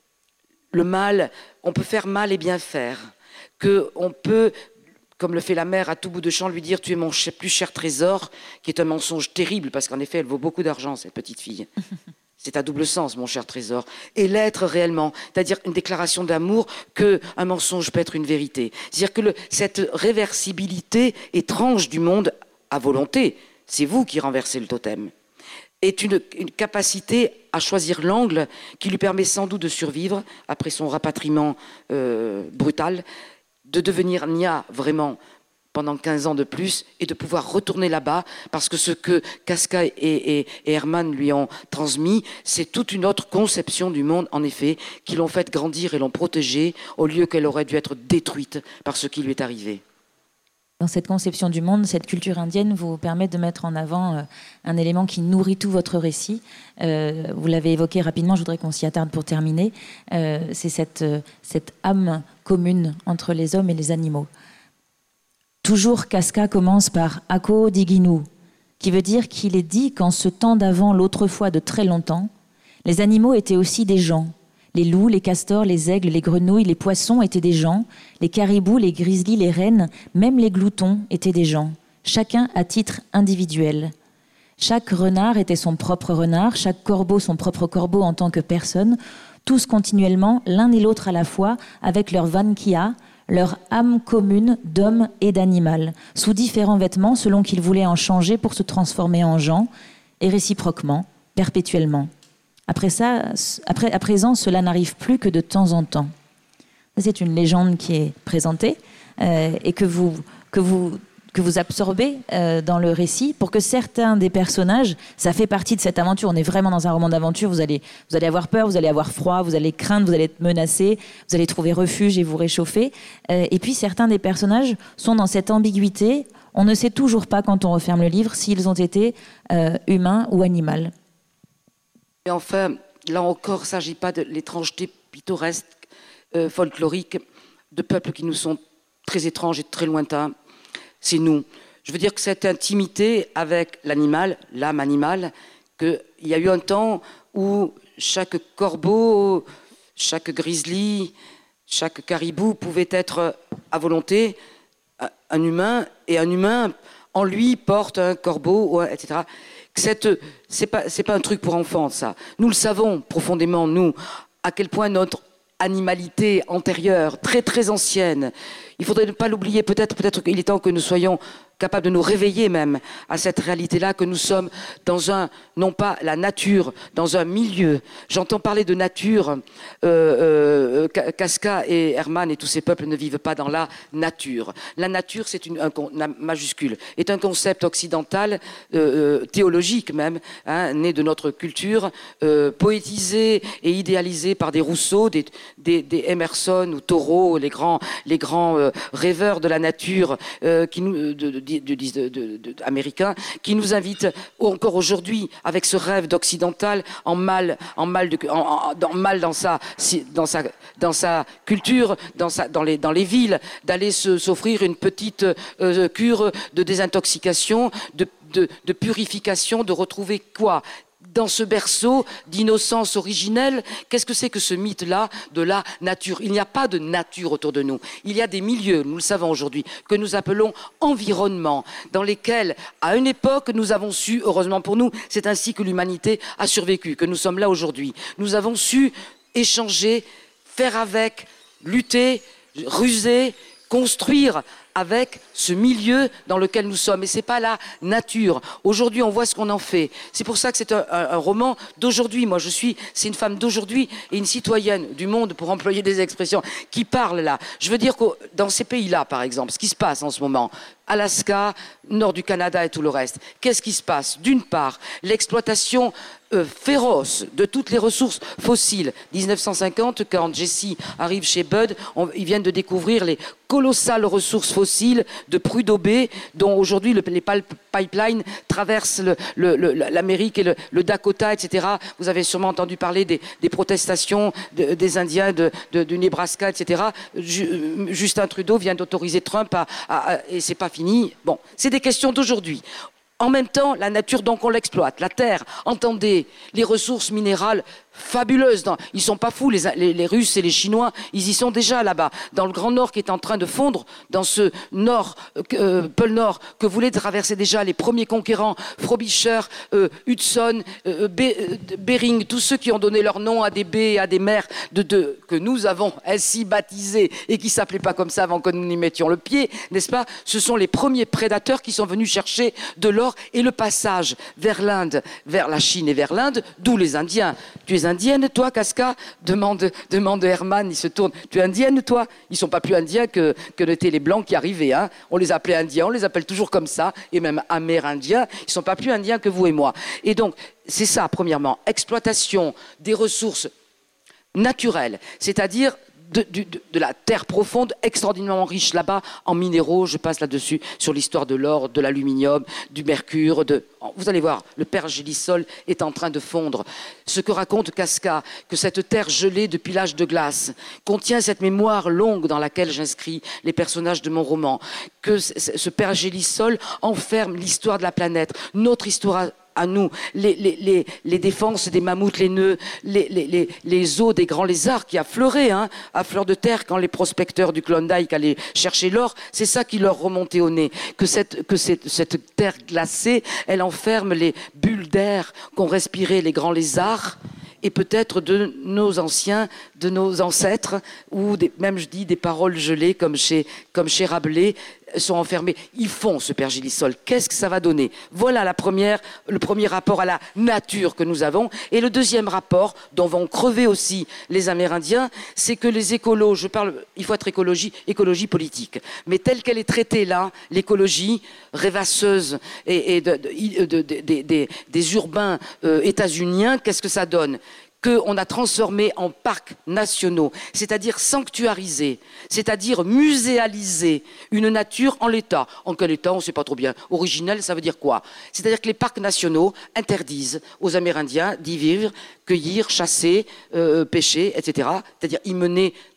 le mal, on peut faire mal et bien faire, qu'on peut, comme le fait la mère à tout bout de champ, lui dire « tu es mon plus cher trésor », qui est un mensonge terrible, parce qu'en effet, elle vaut beaucoup d'argent, cette petite fille. C'est à double sens, mon cher trésor. Et l'être réellement, c'est-à-dire une déclaration d'amour qu'un mensonge peut être une vérité. C'est-à-dire que le, cette réversibilité étrange du monde à volonté, c'est vous qui renversez le totem, est une, une capacité à choisir l'angle qui lui permet sans doute de survivre après son rapatriement euh, brutal, de devenir Nia vraiment pendant quinze ans de plus et de pouvoir retourner là-bas parce que ce que Casca et, et, et Herman lui ont transmis, c'est toute une autre conception du monde, en effet, qui l'ont fait grandir et l'ont protégée au lieu qu'elle aurait dû être détruite par ce qui lui est arrivé. Dans cette conception du monde, cette culture indienne vous permet de mettre en avant euh, un élément qui nourrit tout votre récit. Euh, vous l'avez évoqué rapidement, je voudrais qu'on s'y attarde pour terminer. Euh, c'est cette, euh, cette âme commune entre les hommes et les animaux. Toujours Casca commence par « Ako diginu », qui veut dire qu'il est dit qu'en ce temps d'avant, l'autrefois de très longtemps, les animaux étaient aussi des gens. Les loups, les castors, les aigles, les grenouilles, les poissons étaient des gens. Les caribous, les grizzlies, les rennes, même les gloutons étaient des gens. Chacun à titre individuel. Chaque renard était son propre renard, chaque corbeau son propre corbeau en tant que personne, tous continuellement, l'un et l'autre à la fois, avec leur vankia, leur âme commune d'homme et d'animal, sous différents vêtements selon qu'ils voulaient en changer pour se transformer en gens, et réciproquement, perpétuellement. Après ça, après, à présent, cela n'arrive plus que de temps en temps. C'est une légende qui est présentée euh, et que vous, que vous, que vous absorbez euh, dans le récit pour que certains des personnages, ça fait partie de cette aventure. On est vraiment dans un roman d'aventure. Vous allez, vous allez avoir peur, vous allez avoir froid, vous allez craindre, vous allez être menacé, vous allez trouver refuge et vous réchauffer. Euh, et puis certains des personnages sont dans cette ambiguïté. On ne sait toujours pas quand on referme le livre s'ils ont été euh, humains ou animaux. Et enfin, là encore, il ne s'agit pas de l'étrangeté pittoresque, euh, folklorique, de peuples qui nous sont très étranges et très lointains. C'est nous. Je veux dire que cette intimité avec l'animal, l'âme animale, qu'il y a eu un temps où chaque corbeau, chaque grizzly, chaque caribou pouvait être à volonté un humain, et un humain en lui porte un corbeau, et cetera. Cette, c'est pas, c'est pas un truc pour enfants, ça. Nous le savons profondément, nous, à quel point notre animalité antérieure, très très ancienne, il faudrait ne pas l'oublier, peut-être, peut-être qu'il est temps que nous soyons capables de nous réveiller même à cette réalité-là, que nous sommes dans un, non pas la nature, dans un milieu. J'entends parler de nature, euh, euh, Casca et Hermann et tous ces peuples ne vivent pas dans la nature. La nature, c'est une, un, un majuscule, est un concept occidental, euh, théologique même, hein, né de notre culture, euh, poétisé et idéalisé par des Rousseau, des, des, des Emerson ou Thoreau, les grands, les grands euh, rêveurs de la nature, euh, qui nous, de, de, De, de, de, de, américains, qui nous invitent encore aujourd'hui avec ce rêve d'occidental en mal, en mal, de, en, en, en mal dans sa, dans sa, dans sa culture, dans, sa, dans, les, dans les villes, d'aller s'offrir une petite euh, cure de désintoxication, de, de, de purification, de retrouver quoi ? Dans ce berceau d'innocence originelle, qu'est-ce que c'est que ce mythe-là de la nature? Il n'y a pas de nature autour de nous. Il y a des milieux, nous le savons aujourd'hui, que nous appelons environnement, dans lesquels, à une époque, nous avons su, heureusement pour nous, c'est ainsi que l'humanité a survécu, que nous sommes là aujourd'hui. Nous avons su échanger, faire avec, lutter, ruser, construire avec ce milieu dans lequel nous sommes. Et ce n'est pas la nature. Aujourd'hui, on voit ce qu'on en fait. C'est pour ça que c'est un, un, un roman d'aujourd'hui. Moi, je suis, c'est une femme d'aujourd'hui et une citoyenne du monde, pour employer des expressions, qui parle là. Je veux dire que dans ces pays-là, par exemple, ce qui se passe en ce moment, Alaska, nord du Canada et tout le reste, qu'est-ce qui se passe? D'une part, l'exploitation euh, féroce de toutes les ressources fossiles. dix-neuf cent cinquante, quand Jesse arrive chez Bud, on, ils viennent de découvrir les colossales ressources fossiles de Prudhoe Bay, dont aujourd'hui le, les pipelines traversent l'Amérique et le, le Dakota, et cetera. Vous avez sûrement entendu parler des, des protestations de, des Indiens de, de, du Nebraska, et cetera. Ju, Justin Trudeau vient d'autoriser Trump à, à, à et c'est pas fini. Bon, c'est des questions d'aujourd'hui. En même temps, la nature, donc, on l'exploite. La terre, entendez, les ressources minérales fabuleuses. Dans, ils sont pas fous, les, les, les Russes et les Chinois, ils y sont déjà là-bas. Dans le Grand Nord qui est en train de fondre, dans ce nord, euh, pôle Nord, que voulaient traverser déjà les premiers conquérants, Frobisher, euh, Hudson, euh, Be euh, Bering, tous ceux qui ont donné leur nom à des baies, à des mers, de, de, que nous avons ainsi baptisés et qui s'appelaient pas comme ça avant que nous n'y mettions le pied, n'est-ce pas? Ce sont les premiers prédateurs qui sont venus chercher de l'or et le passage vers l'Inde, vers la Chine et vers l'Inde, d'où les Indiens. Tu es indienne, toi, Casca? Demande, demande Hermann, il se tourne. Tu es indienne, toi? Ils sont pas plus indiens que, que n'étaient les Blancs qui arrivaient. Hein. On les appelait indiens, on les appelle toujours comme ça, et même amérindiens. Ils sont pas plus indiens que vous et moi. Et donc, c'est ça, premièrement, exploitation des ressources naturelles, c'est-à-dire De, de, de la terre profonde, extraordinairement riche là-bas en minéraux. Je passe là-dessus sur l'histoire de l'or, de l'aluminium, du mercure. De... Vous allez voir, le pergélisol est en train de fondre. Ce que raconte Casca, que cette terre gelée depuis l'âge de glace contient cette mémoire longue dans laquelle j'inscris les personnages de mon roman, que ce pergélisol enferme l'histoire de la planète, notre histoire à nous, les, les, les, les défenses des mammouths, les nœuds, les, les, les, les os des grands lézards qui affleuraient hein, à fleur de terre quand les prospecteurs du Klondike allaient chercher l'or, c'est ça qui leur remontait au nez, que cette, que cette, cette terre glacée, elle enferme les bulles d'air qu'ont respiré les grands lézards et peut-être de nos anciens, de nos ancêtres, ou des, même je dis des paroles gelées comme chez, comme chez Rabelais, sont enfermées. Ils font ce pergélisol. Qu'est-ce que ça va donner? Voilà la première, le premier rapport à la nature que nous avons. Et le deuxième rapport, dont vont crever aussi les Amérindiens, c'est que les écolos, je parle, il faut être écologie, écologie politique, mais telle qu'elle est traitée là, l'écologie rêvasseuse et, et de, de, de, de, de, de, des urbains euh, états-uniens, qu'est-ce que ça donne? Qu'on a transformé en parcs nationaux, c'est-à-dire sanctuarisé, c'est-à-dire muséalisé une nature en l'état. En quel état, on ne sait pas trop bien. Originel, ça veut dire quoi? C'est-à-dire que les parcs nationaux interdisent aux Amérindiens d'y vivre, cueillir, chasser, euh, pêcher, et cetera. C'est-à-dire y mener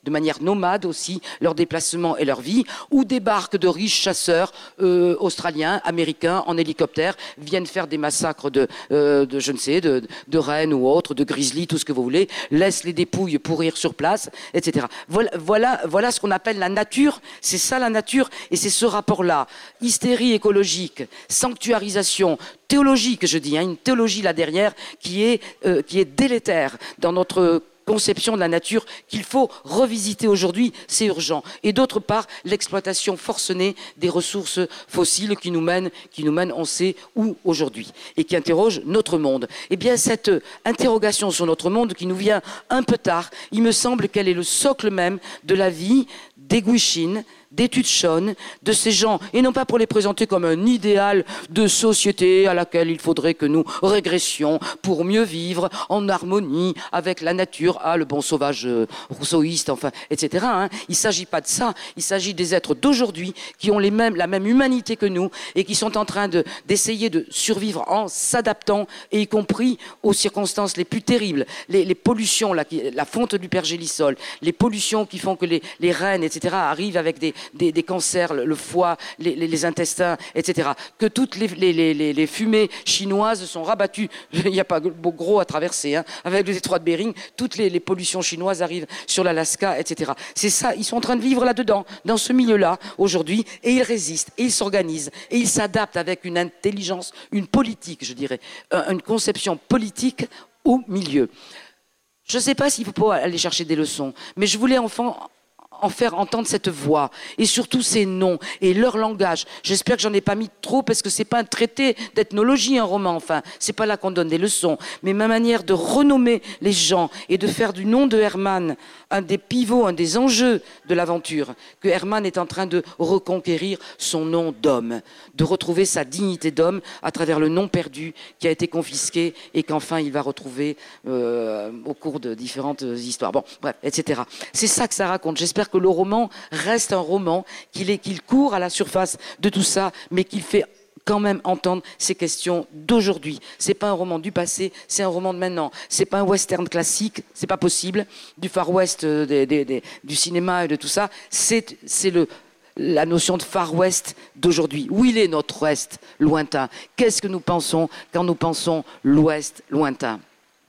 de manière nomade aussi, leurs déplacements et leur vie, où débarquent de riches chasseurs euh, australiens, américains, en hélicoptère, viennent faire des massacres de, euh, de je ne sais, de, de rennes ou autres, de grizzlies, tout ce que vous voulez, laissent les dépouilles pourrir sur place, et cetera. Voilà, voilà, voilà ce qu'on appelle la nature, c'est ça la nature, et c'est ce rapport-là, hystérie écologique, sanctuarisation, théologique, je dis, hein, une théologie là derrière qui est, euh, qui est délétère dans notre conception de la nature qu'il faut revisiter aujourd'hui, c'est urgent. Et d'autre part, l'exploitation forcenée des ressources fossiles qui nous mènent, qui nous mènent on sait où aujourd'hui, et qui interroge notre monde. Eh bien, cette interrogation sur notre monde qui nous vient un peu tard, il me semble qu'elle est le socle même de la vie des Gwich'in, des Tutshones, de ces gens, et non pas pour les présenter comme un idéal de société à laquelle il faudrait que nous régressions pour mieux vivre en harmonie avec la nature, ah, le bon sauvage euh, rousseauiste, enfin, et cetera. Hein. Il ne s'agit pas de ça, il s'agit des êtres d'aujourd'hui qui ont les mêmes, la même humanité que nous et qui sont en train de, d'essayer de survivre en s'adaptant, et y compris aux circonstances les plus terribles, les, les pollutions, la, la fonte du pergélisol, les pollutions qui font que les, les rennes, et cetera, arrivent avec des Des, des cancers, le foie, les, les, les intestins, et cetera. Que toutes les, les, les, les fumées chinoises sont rabattues, il n'y a pas gros à traverser, hein, avec le détroit de Bering, toutes les, les pollutions chinoises arrivent sur l'Alaska, et cetera. C'est ça, ils sont en train de vivre là-dedans, dans ce milieu-là, aujourd'hui, et ils résistent, et ils s'organisent, et ils s'adaptent avec une intelligence, une politique, je dirais, une conception politique au milieu. Je ne sais pas s'il faut aller chercher des leçons, mais je voulais enfin en faire entendre cette voix, et surtout ces noms et leur langage. J'espère que j'en ai pas mis trop, parce que c'est pas un traité d'ethnologie, un roman, enfin, c'est pas là qu'on donne des leçons, mais ma manière de renommer les gens et de faire du nom de Herman un des pivots, un des enjeux de l'aventure, que Herman est en train de reconquérir son nom d'homme, de retrouver sa dignité d'homme à travers le nom perdu qui a été confisqué et qu'enfin il va retrouver euh, au cours de différentes histoires. Bon, bref, et cetera. C'est ça que ça raconte. J'espère que le roman reste un roman, qu'il est, qu'il court à la surface de tout ça, mais qu'il fait quand même entendre ces questions d'aujourd'hui. C'est pas un roman du passé, c'est un roman de maintenant. C'est pas un western classique, c'est pas possible, du Far West, euh, des, des, des, du cinéma et de tout ça. C'est, c'est le, la notion de Far West d'aujourd'hui. Où il est notre Ouest lointain? Qu'est-ce que nous pensons quand nous pensons l'Ouest lointain?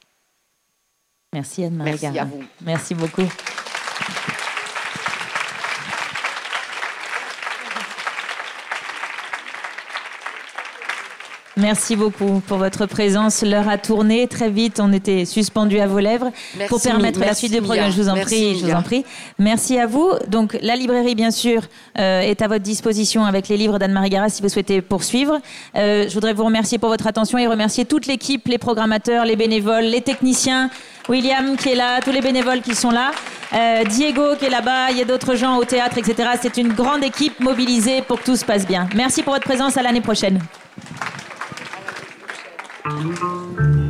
Merci Anne-Marie Merci Garin. à vous. Merci beaucoup. Merci beaucoup pour votre présence. L'heure a tourné très vite. On était suspendus à vos lèvres. Merci, pour permettre merci, la suite du programme. Je vous en merci, prie, je vous en prie. Merci à vous. Donc, la librairie, bien sûr, euh, est à votre disposition avec les livres d'Anne-Marie Garin si vous souhaitez poursuivre. Euh, je voudrais vous remercier pour votre attention et remercier toute l'équipe, les programmateurs, les bénévoles, les techniciens, William qui est là, tous les bénévoles qui sont là, euh, Diego qui est là-bas, il y a d'autres gens au théâtre, et cetera. C'est une grande équipe mobilisée pour que tout se passe bien. Merci pour votre présence. À l'année prochaine. Thank you.